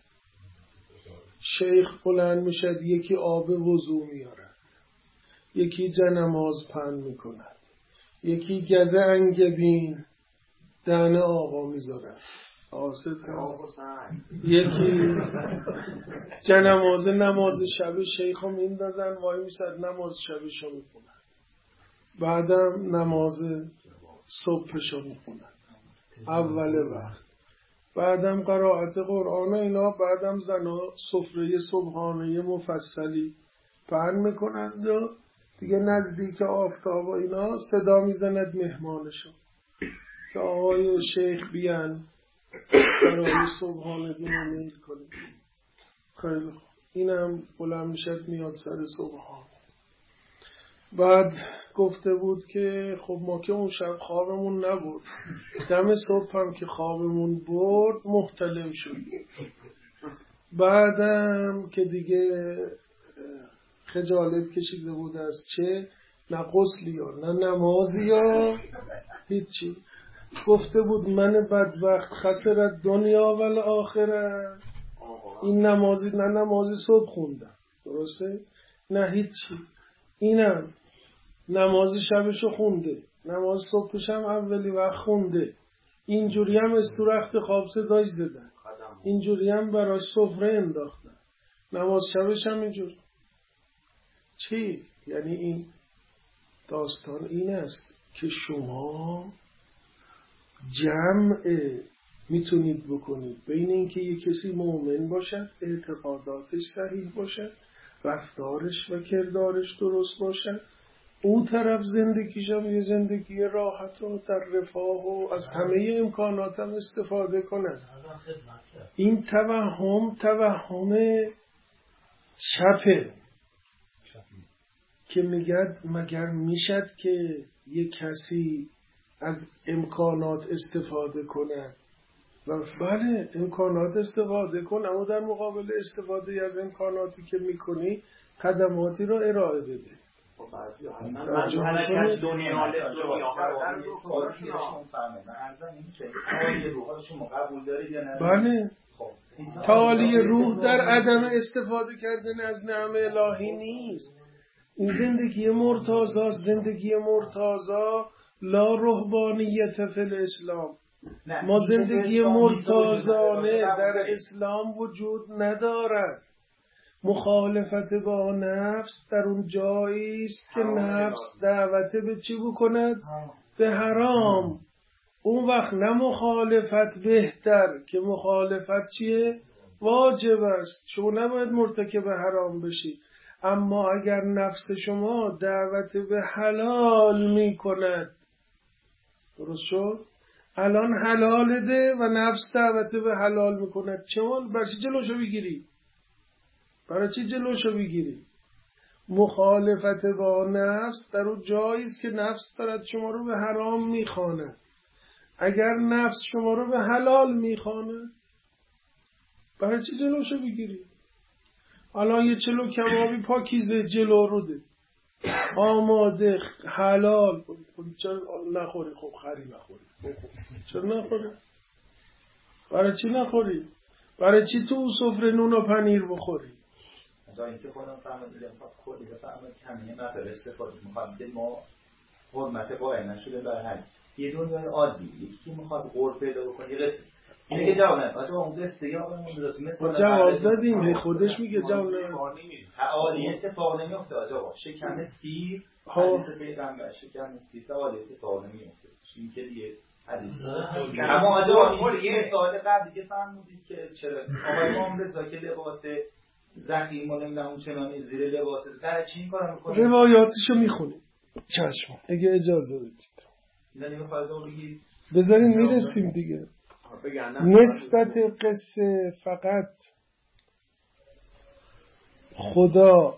شیخ بلند میشد یکی آب وضو میارد، یکی جنماز پهن میکند، یکی گزه انگبین دهن آقا میذارد آسد یکی جنماز نماز شب شیخ هم میندازن وای میسد نماز شبشو میکنن، بعدم نماز صبحشو میکنن اول وقت، بعدم قرائت قرآن اینا، بعدم زنا سفره صبحانه مفصلی پهن میکنند و دیگه نزدیک آفتاب و اینا صدا میزند مهمانشو که آقای شیخ بیان برای صبحانه دونو میل کنید. خیلی خوب اینم بلند میشد میاد سر صبحانه. بعد گفته بود که خب ما که اون شب خوابمون نبود، دم صبح هم که خوابمون برد مختلف شد. بعدم که دیگه خجالت کشیده بود از چه نه غسلی ها نه نمازی ها هیچی، گفته بود من بدبخت خسرت دنیا و آخرت، این نمازی نه نمازی صبح خوندم درسته نه هیچی، اینم نماز شبشو خونده نماز صبحش هم اولی وقت خونده، اینجوری هم استورخت خواب صداش زدن، اینجوری هم براش سفره انداختن، نماز شبش هم اینجور. چی؟ یعنی این داستان این است که شما جمع میتونید بکنید بین اینکه یک کسی مؤمن باشد اعتقاداتش صحیح باشد رفتارش و کردارش درست باشد، اون طرف زندگیش هم یه زندگی راحت و در رفاه و از همه امکانات هم استفاده کند. این توهم توهم چپه که میگد مگر میشد که یک کسی از امکانات استفاده کنه و بله امکانات استفاده کن، اما در مقابل استفاده از امکاناتی که میکنی خدماتی را ارائه بده. من حرکت دنیا دنیا کردن رو خودشون فهمه. من عرضم این که تعالی روح شما قبول دارید یا نه؟ بله. تعالی روح در عدم استفاده کردن از نعم الهی نیست. این زندگی مرتضی، زندگی مرتضی لا رهبانیت فی الاسلام. ما زندگی مرتضانه در اسلام وجود ندارد. مخالفت با نفس در اون جایی است که نفس دعوت به چی بکند؟ به حرام. اون وقت نه مخالفت بهتر که مخالفت چیه؟ واجب است. شما نباید مرتکب حرام بشید. اما اگر نفس شما دعوت به حلال می کند، درست شد؟ الان حلال ده و نفس دعوت به حلال می کند، شما برای چی جلوشو بگیری؟ برای چی جلوشو بگیری؟ مخالفت با نفس در اون جایی است که نفس دارد شما رو به حرام می خواند. اگر نفس شما رو به حلال می خواند، برای چی جلوشو بگیری؟ الان یه چلو کبابی پاکیزه جلو رو ده آماده حلال، چرا نخوری؟ خب خری نخوری. چرا نخوری؟ برای چی نخوری؟ برای چی تو اون سفره نون و پنیر بخوری؟ از اینکه خودم فهمیدم خودی بفهمد که همین مطلب استفاده میخواد ما حرمت قائل نشده برای هر یه دنیای عادی یکی که میخواد قرب پیدا بکنه یه قصه اینه که جواب نداد. آجا اون قصه یا اون درست مثلا جواب دادیم، خودش میگه جواب نداد. تعالی اتفاق نمیفته. آجا شکم سیر حدیث پیغمبر شکم سیر تعالی اتفاق نمیفته. این که دیگه حدیث. اما آجا یه سوال قبلی که فهمیدید که چرا آقای امام رضا که لباس زخیم و نمیدونم اون چنانی زیر لباس در چی این کارو میکنه؟ روایاتشو میخونیم. چشم اگه اجازه بدید. نه نمیخواد بگید. بذارین میرسیم دیگه. نسبت قصه فقط خدا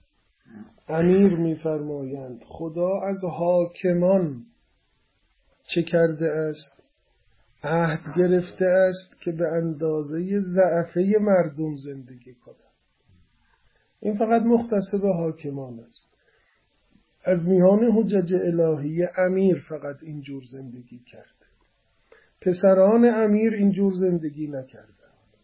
امیر میفرمایند خدا از حاکمان چه کرده است؟ عهد گرفته است که به اندازه ضعفه مردم زندگی کند. این فقط مختص به حاکمان است. از میان حجج الهی امیر فقط اینجور زندگی کرده. پسران امیر اینجور زندگی نکرده.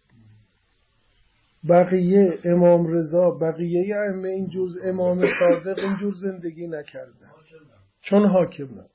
بقیه امام رضا، بقیه ائمه اینجور، امام صادق اینجور زندگی نکردن چون حاکم نبود.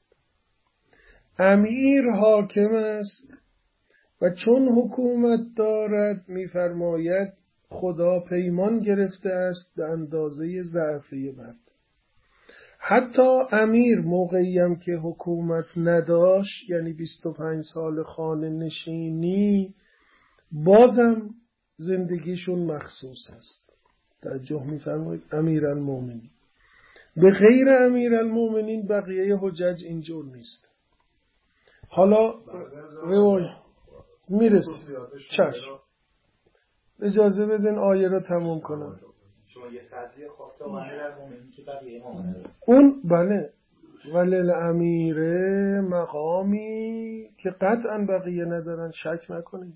امیر حاکم است و چون حکومت دارد میفرماید خدا پیمان گرفته است به اندازه ضعفه مرد. حتی امیر موقعی هم که حکومت نداشت، یعنی بیست و پنج سال خانه نشینی، بازم زندگیشون مخصوص است. توجه می‌فرمایید؟ امیرالمومنین. به غیر امیرالمومنین بقیه حجج اینجور نیست. حالا روای میرسه. چشم. اجازه بدین آیه رو تموم کنم. چون یه قضیه خاصه و امیرالمومنین که بقیه امام نداره. اون بله ولل امیر مقامی که قطعا بقیه ندارن، شک نکنید.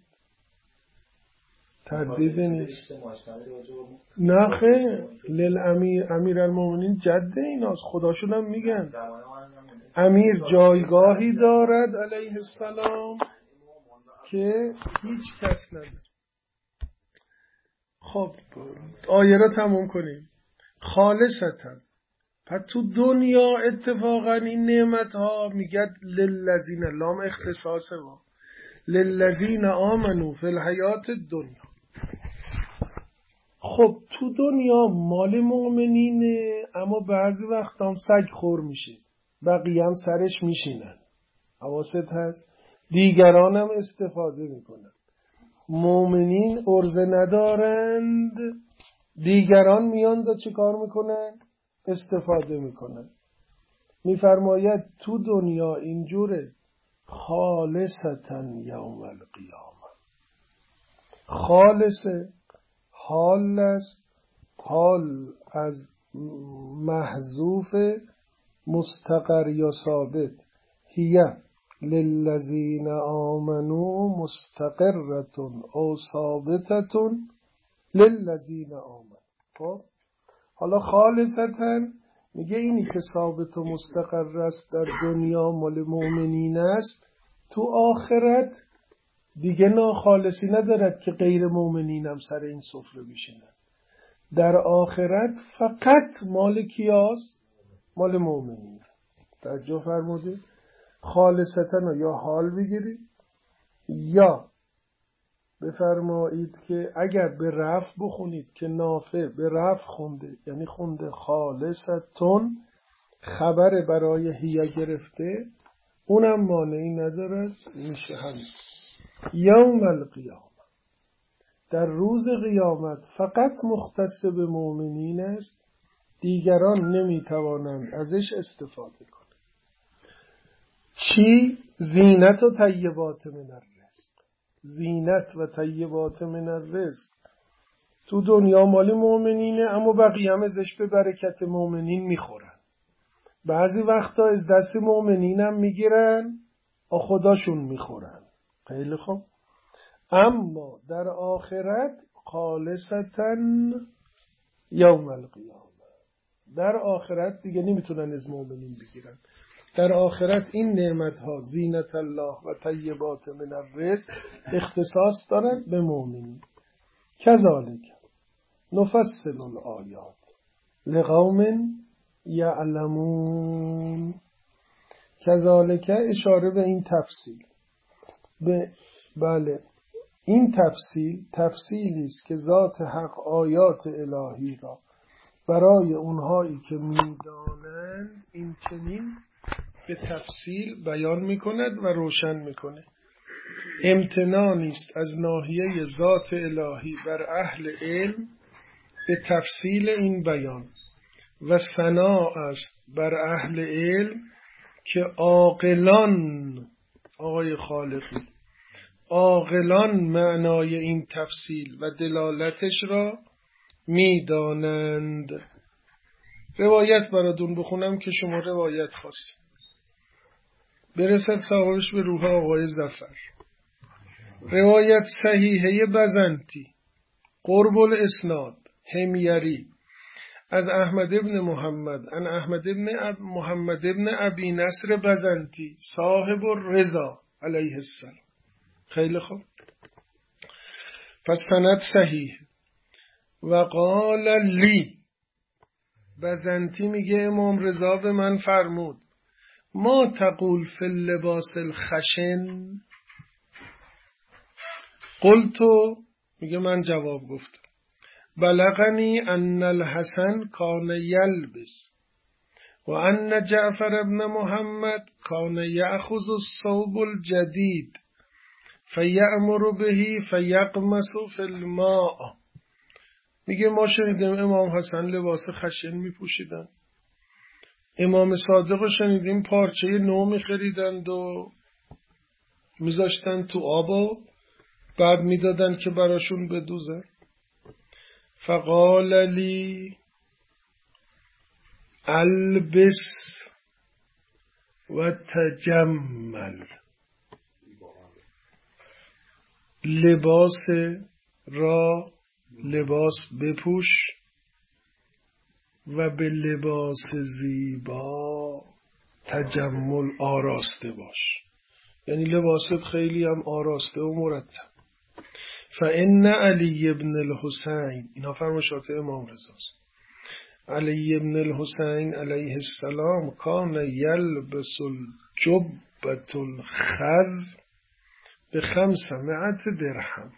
تردید نیست. نه خیر، للامیر امیرالمومنین جد ایناست، خداشون هم میگن امیر جایگاهی دارد علیه السلام که هیچ کس نداره. خب آیه را تموم کنیم. خالصتا پس تو دنیا اتفاقا این نعمت ها میگد للذین، لام اختصاصه ها، للذین آمنو فی الحیات الدنیا. خب تو دنیا مال مؤمنینه، اما بعضی وقت هم سگ خور میشه، بقیه هم سرش میشینن. حواست هست؟ دیگران هم استفاده میکنن. مؤمنین عرضه ندارند، دیگران میان دا چه کار میکنن؟ استفاده میکنن. میفرماید تو دنیا اینجوره، خالصتا یوم القیامه. خالصه حال است، حال از محذوف مستقر یا ثابت، هیه للذین آمنوا مستقرتون او ثابتتون للذین آمنوا. خب حالا خالصتا میگه اینی که ثابت و مستقر است در دنیا مال مؤمنین است، تو آخرت دیگه ناخالصی ندارد که غیر مؤمنین هم سر این سفره بشینن. در آخرت فقط مال کیاست؟ مال مؤمنین. توجه فرمودید؟ خالصتا یا حال بگیرید یا بفرمایید که اگر به رفع بخونید که نافع به رفع خونده، یعنی خونده خالصتون، خبر برای هیه گرفته، اونم مانعی ندارد، میشه همین. یوم القیامه، در روز قیامت فقط مختص به مؤمنین است، دیگران نمیتوانند ازش استفاده کنند. چی؟ زینت و طیبات من الرزق. زینت و طیبات من الرزق تو دنیا مال مؤمنینه، اما بقیه هم ازش به برکت مؤمنین میخورن. بعضی وقتا از دست مؤمنین هم میگیرن، آ خداشون میخورن. خیلی خوب. اما در آخرت خالصتا یوم القیامه، در آخرت دیگه نمیتونن از مؤمنین بگیرن. در آخرت این نعمت ها زینت الله و طیبات من الرزق اختصاص دارن به مؤمنین. کذالک نفصل الآیات لقوم یعلمون. کذالک اشاره به این تفصیل، به بله این تفصیل تفصیلی است که ذات حق آیات الهی را برای اونهایی که میدانند این چنین به تفصیل بیان میکند و روشن میکنه. امتنانی است از ناحیه ذات الهی بر اهل علم به تفصیل این بیان و ثنا است بر اهل علم که عاقلان، آقای خالقی، عاقلان معنای این تفصیل و دلالتش را میدانند. روایت براتون بخونم که شما روایت خواستید. برسد ثوابش به روح آقای ظفر. روایت صحیحه بزنتی قرب الاسناد حمیری از احمد ابن محمد ان احمد ابن اب محمد ابن ابی نصر بزنتی صاحب الرضا علیه السلام. خیلی خوب، پس سند صحیح. و قال لی، بزنتی میگه امام رضا به من فرمود ما تقول فی اللباس الخشن؟ قلتو، میگه من جواب گفتم بلغنی ان الحسن کان یلبس و ان جعفر ابن محمد کان یأخذ الثوب الجدید فیأمر به فیقمس فی الماء. میگه ما شنیدیم امام حسن لباس خشن میپوشیدن، امام صادق رو شنیدیم پارچه نو میخریدند و میذاشتن تو آب و بعد میدادن که براشون بدوزن. فقال لی البس و تجمل، لباس را لباس بپوش و به لباس زیبا تجمل آراسته باش، یعنی لباست خیلی هم آراسته و مرتب. فإن علی ابن الحسین، اینا فرمایشات امام رضاست، علی ابن الحسین علیه السلام کان یلبس الجبة الخز به خمسمائة درهم،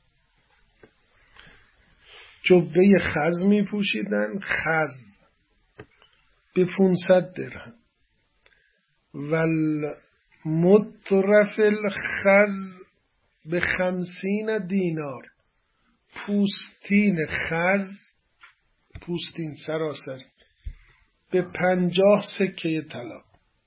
جبه خز می پوشیدن، خز به پونصد درهم. والمطرف الخز به خمسین دینار، پوستین خز، پوستین سراسر به پنجاه سکه طلا.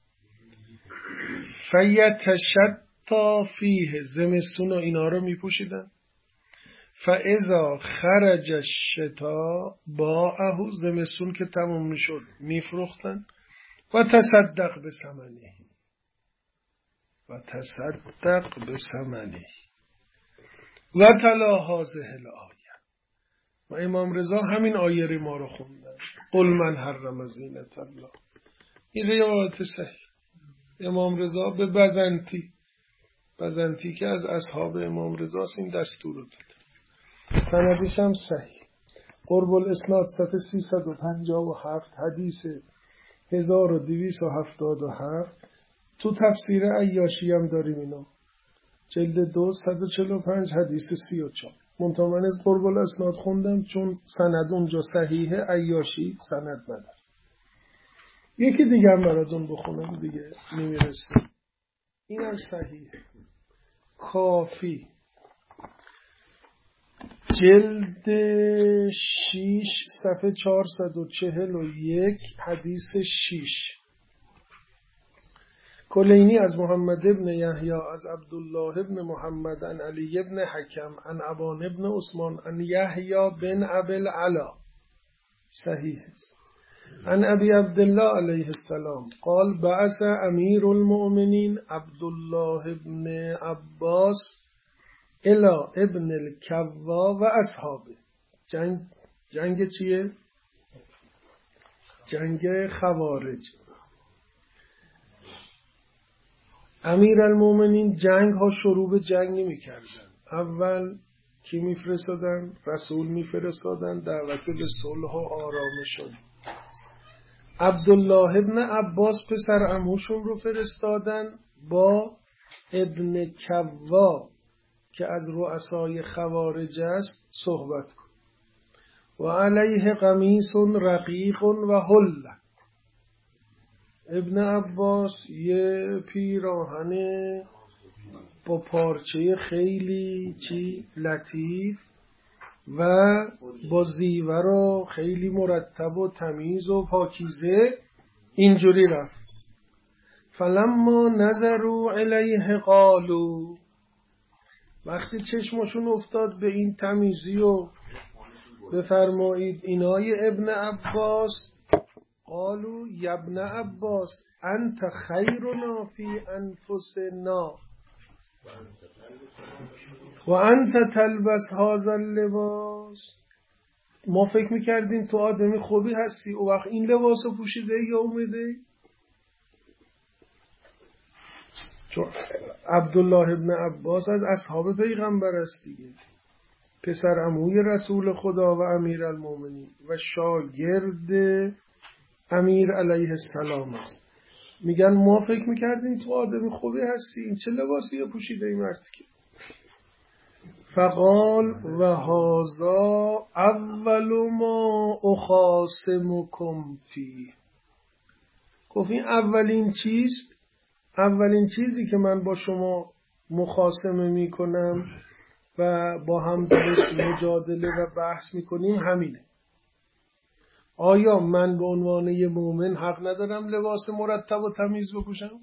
فیتشتا فیه، زمستون و اینا رو می پوشیدن. فاذا خرج الشتا باعه، زمستون که تموم میشد میفروختن. و تصدق به ثمنه، و تصدق به ثمنه. و تلا هذه الآیه، و امام رضا همین آیه ما رو خوندن، قل من حرم زینت الله. این روایت صحیح. امام رضا به بزنتی، بزنتی که از اصحاب امام رضا این دستور رو داد، سندش هم صحیح. قرب الاسناد صفحه سیصد و پنجاه و هفت، حدیث هزار و دویست و هفتاد و هفت. تو تفسیر عیاشی هم داریم اینا، جلد دو صد و چهل و پنج حدیث سی و چهار. منتها من از قرب الاسناد خوندم چون سند اونجا صحیحه، عیاشی سند نداره. یکی دیگه هم براتون بخونم دیگه نمیرسه، این هم صحیحه. کافی جلد شیش صفحه چهارصد و چهل و یک حدیث شیش. کلینی از محمد ابن یحیی از عبدالله ابن محمد ان علی ابن حکم ان ابان ابن عثمان ان یحیی بن ابی العلا، صحیح است. ان ابی عبدالله علیه السلام قال بعث امیر المؤمنین عبدالله ابن عباس الى ابن الکوا و اصحابه. جنگ جنگ چیه؟ جنگ خوارج. امیر المؤمنین جنگ ها شروع به جنگ نمی کردن. اول کی می فرستادن؟ رسول می فرستادن دعوت به صلح و آرامش. عبدالله ابن عباس پسر عموشون رو فرستادن با ابن کوا که از رؤسای خوارج است صحبت کن. و علیه قمیص رقیق و حله. ابن عباس یه پیراهن با پارچه خیلی چی لطیف و با زیور و خیلی مرتب و تمیز و پاکیزه اینجوری رفت. فلما نظروا الیه قالوا، وقتی چشمشون افتاد به این تمیزی و بفرمایید اینای ابن عباس، قالوا یا ابن عباس انت خیرنا فی انفسنا و انت تلبس هذا اللباس. ما فکر میکردیم تو آدمی خوبی هستی، او وقت این لباس رو پوشیده یا اومده؟ چون عبدالله ابن عباس از اصحاب پیغمبر است دیگه، پسر عموی رسول خدا و امیر المومنین و شاگرد امیر علیه السلام است. میگن ما فکر میکردیم تو آدمی خوبی هستی، این چه لباسی پوشیده این مرد که؟ فقال و هذا اول ما اخاصمکم فی. گفت این اولین چیست، اولین چیزی که من با شما مخاصمه میکنم و با هم درش مجادله و بحث میکنیم همینه. آیا من به عنوان یه مومن حق ندارم لباس مرتب و تمیز بپوشم؟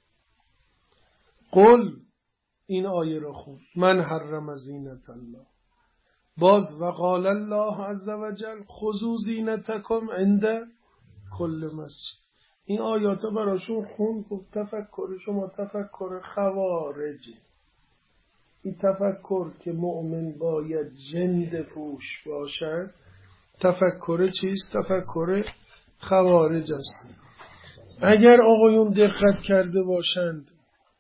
قل، این آیه را خون، من حرم زینت الله. باز وقال الله عز وجل خذوا زینتکم عند کل مسجد. این آیات براشون خون. گفت تفکر شما تفکر خوارجی، این تفکر که مؤمن باید ژنده پوش باشد تفکر چیست؟ تفکر خوارج است. اگر آقایون دقت کرده باشند،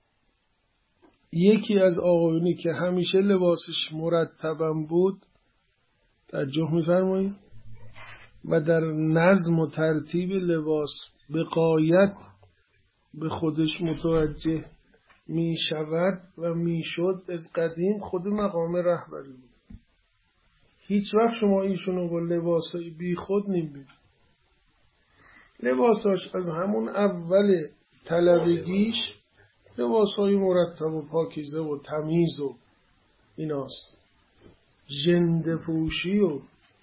یکی از آقایونی که همیشه لباسش مرتبم بود، توجه می‌فرمایید، و در نظم و ترتیب لباس به غایت به خودش متوجه می شود و می شد، از قدیم خود مقام رهبری بود. هیچ وقت شما ایشونو با لباسای بی خود نمی‌بینید. لباساش از همون اول طلبگیش لباسای مرتب و پاکیزه و تمیز و ایناست. ژنده پوشی و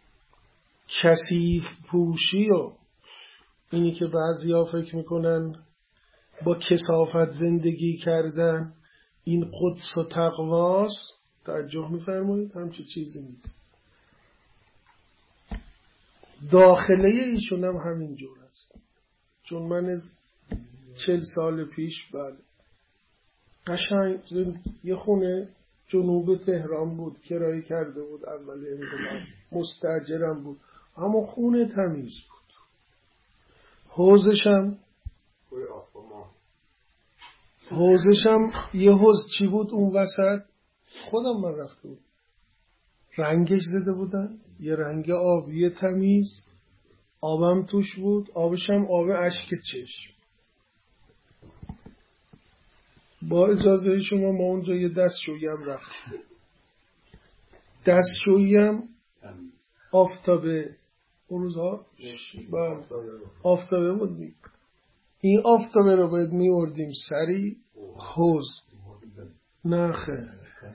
کثیف پوشی و اینی که بعضیا فکر میکنن با کثافت زندگی کردن این قدس و تقواست، توجه میفرمایید، همچه چیزی نیست. داخله ایشون هم همین جور است. چون من از چل سال پیش بله قشنگ یه خونه جنوب تهران بود، کرایه کرده بود، اول انقلاب مستاجرم بود، اما خونه تمیز بود. حوزشم حوزشم یه حوز چی بود اون وسط، خودم من رفته بود، رنگش زده بودن، یه رنگ آبی تمیز، آبم توش بود، آبشم آب اشک چشم. با اجازه شما ما اونجا یه دستشویی هم رفتیم. دستشویی هم آفتابه، اون روزها آفتابه بود. این آفتابه رو باید میوردیم سری حوض، نخه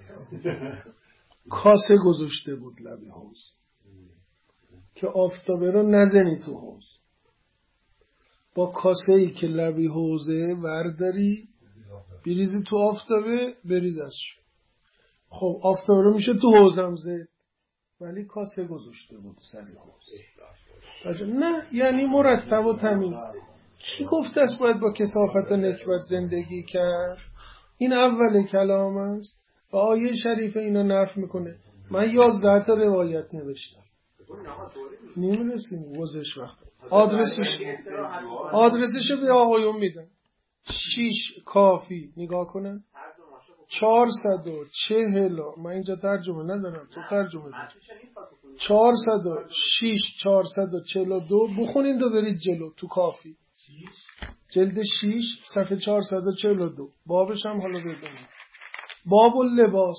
کاسه گذاشته بود لبی حوض که آفتابه رو نزنی تو حوض. با کاسه ای که لبی حوضه ورداری بریزی تو آفتابه بری دستشو. خب آفتابه رو میشه تو حوضم زد، ولی کاسه گذاشته بود سری حوض. نه یعنی مرتب و تمیز. کی گفته است باید با کثافت و نکبت زندگی کرد؟ این اول کلام است و آیه شریف اینو نفی میکنه. من یازده تا روایت نوشتم، نمیرسیم وزش وقت. آدرسش آدرسشو به آقایون میدن. شیش کافی نگاه کنن، چهارصد و چهل. من اینجا ترجمه ندارم، تو ترجمه داری. چهارصد و شیش چهارصد و چهل و دو بخونید و برید جلو تو کافی، جلد شیش صفحه چهارصد و چهل و دو. بابش هم حالا بدونید، باب اللباس.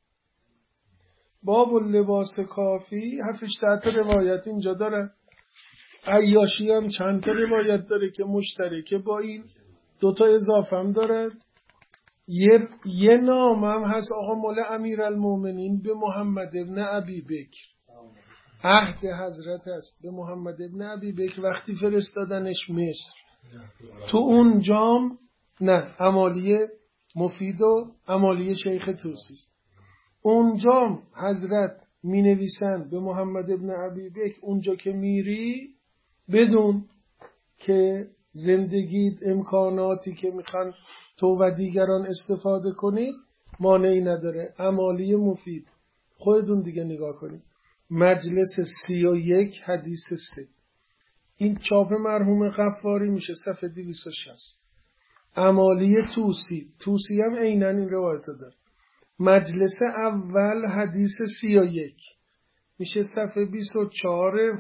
باب اللباس کافی هفتش تا روایت اینجا داره. عیاشی هم چند تا روایت داره که مشترکه با این، دوتا اضافه هم داره. یه, یه نام هم هست آقا مال امیر المومنین به محمد ابن ابی بکر، عهد حضرت است به محمد ابن ابی بکر وقتی فرستادنش مصر. تو اون جام نه امالیه مفید و امالیه شیخ توسی است. اونجا حضرت می نویسن به محمد ابن ابی بکر اونجا که میری بدون که زندگیت امکاناتی که میخوان تو و دیگران استفاده کنید مانعی نداره. امالی مفید خودتون دیگه نگاه کنید. مجلس سی و یک حدیث سه، این چاپ مرحوم غفاری میشه صفحه دویست و شصت. امالی توسی، توسی هم عیناً این روایت داره. مجلس اول حدیث سی و یک میشه صفحه بیست و چهار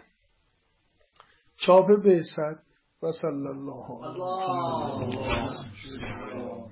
چاپ بعثت. و صلی الله علیه و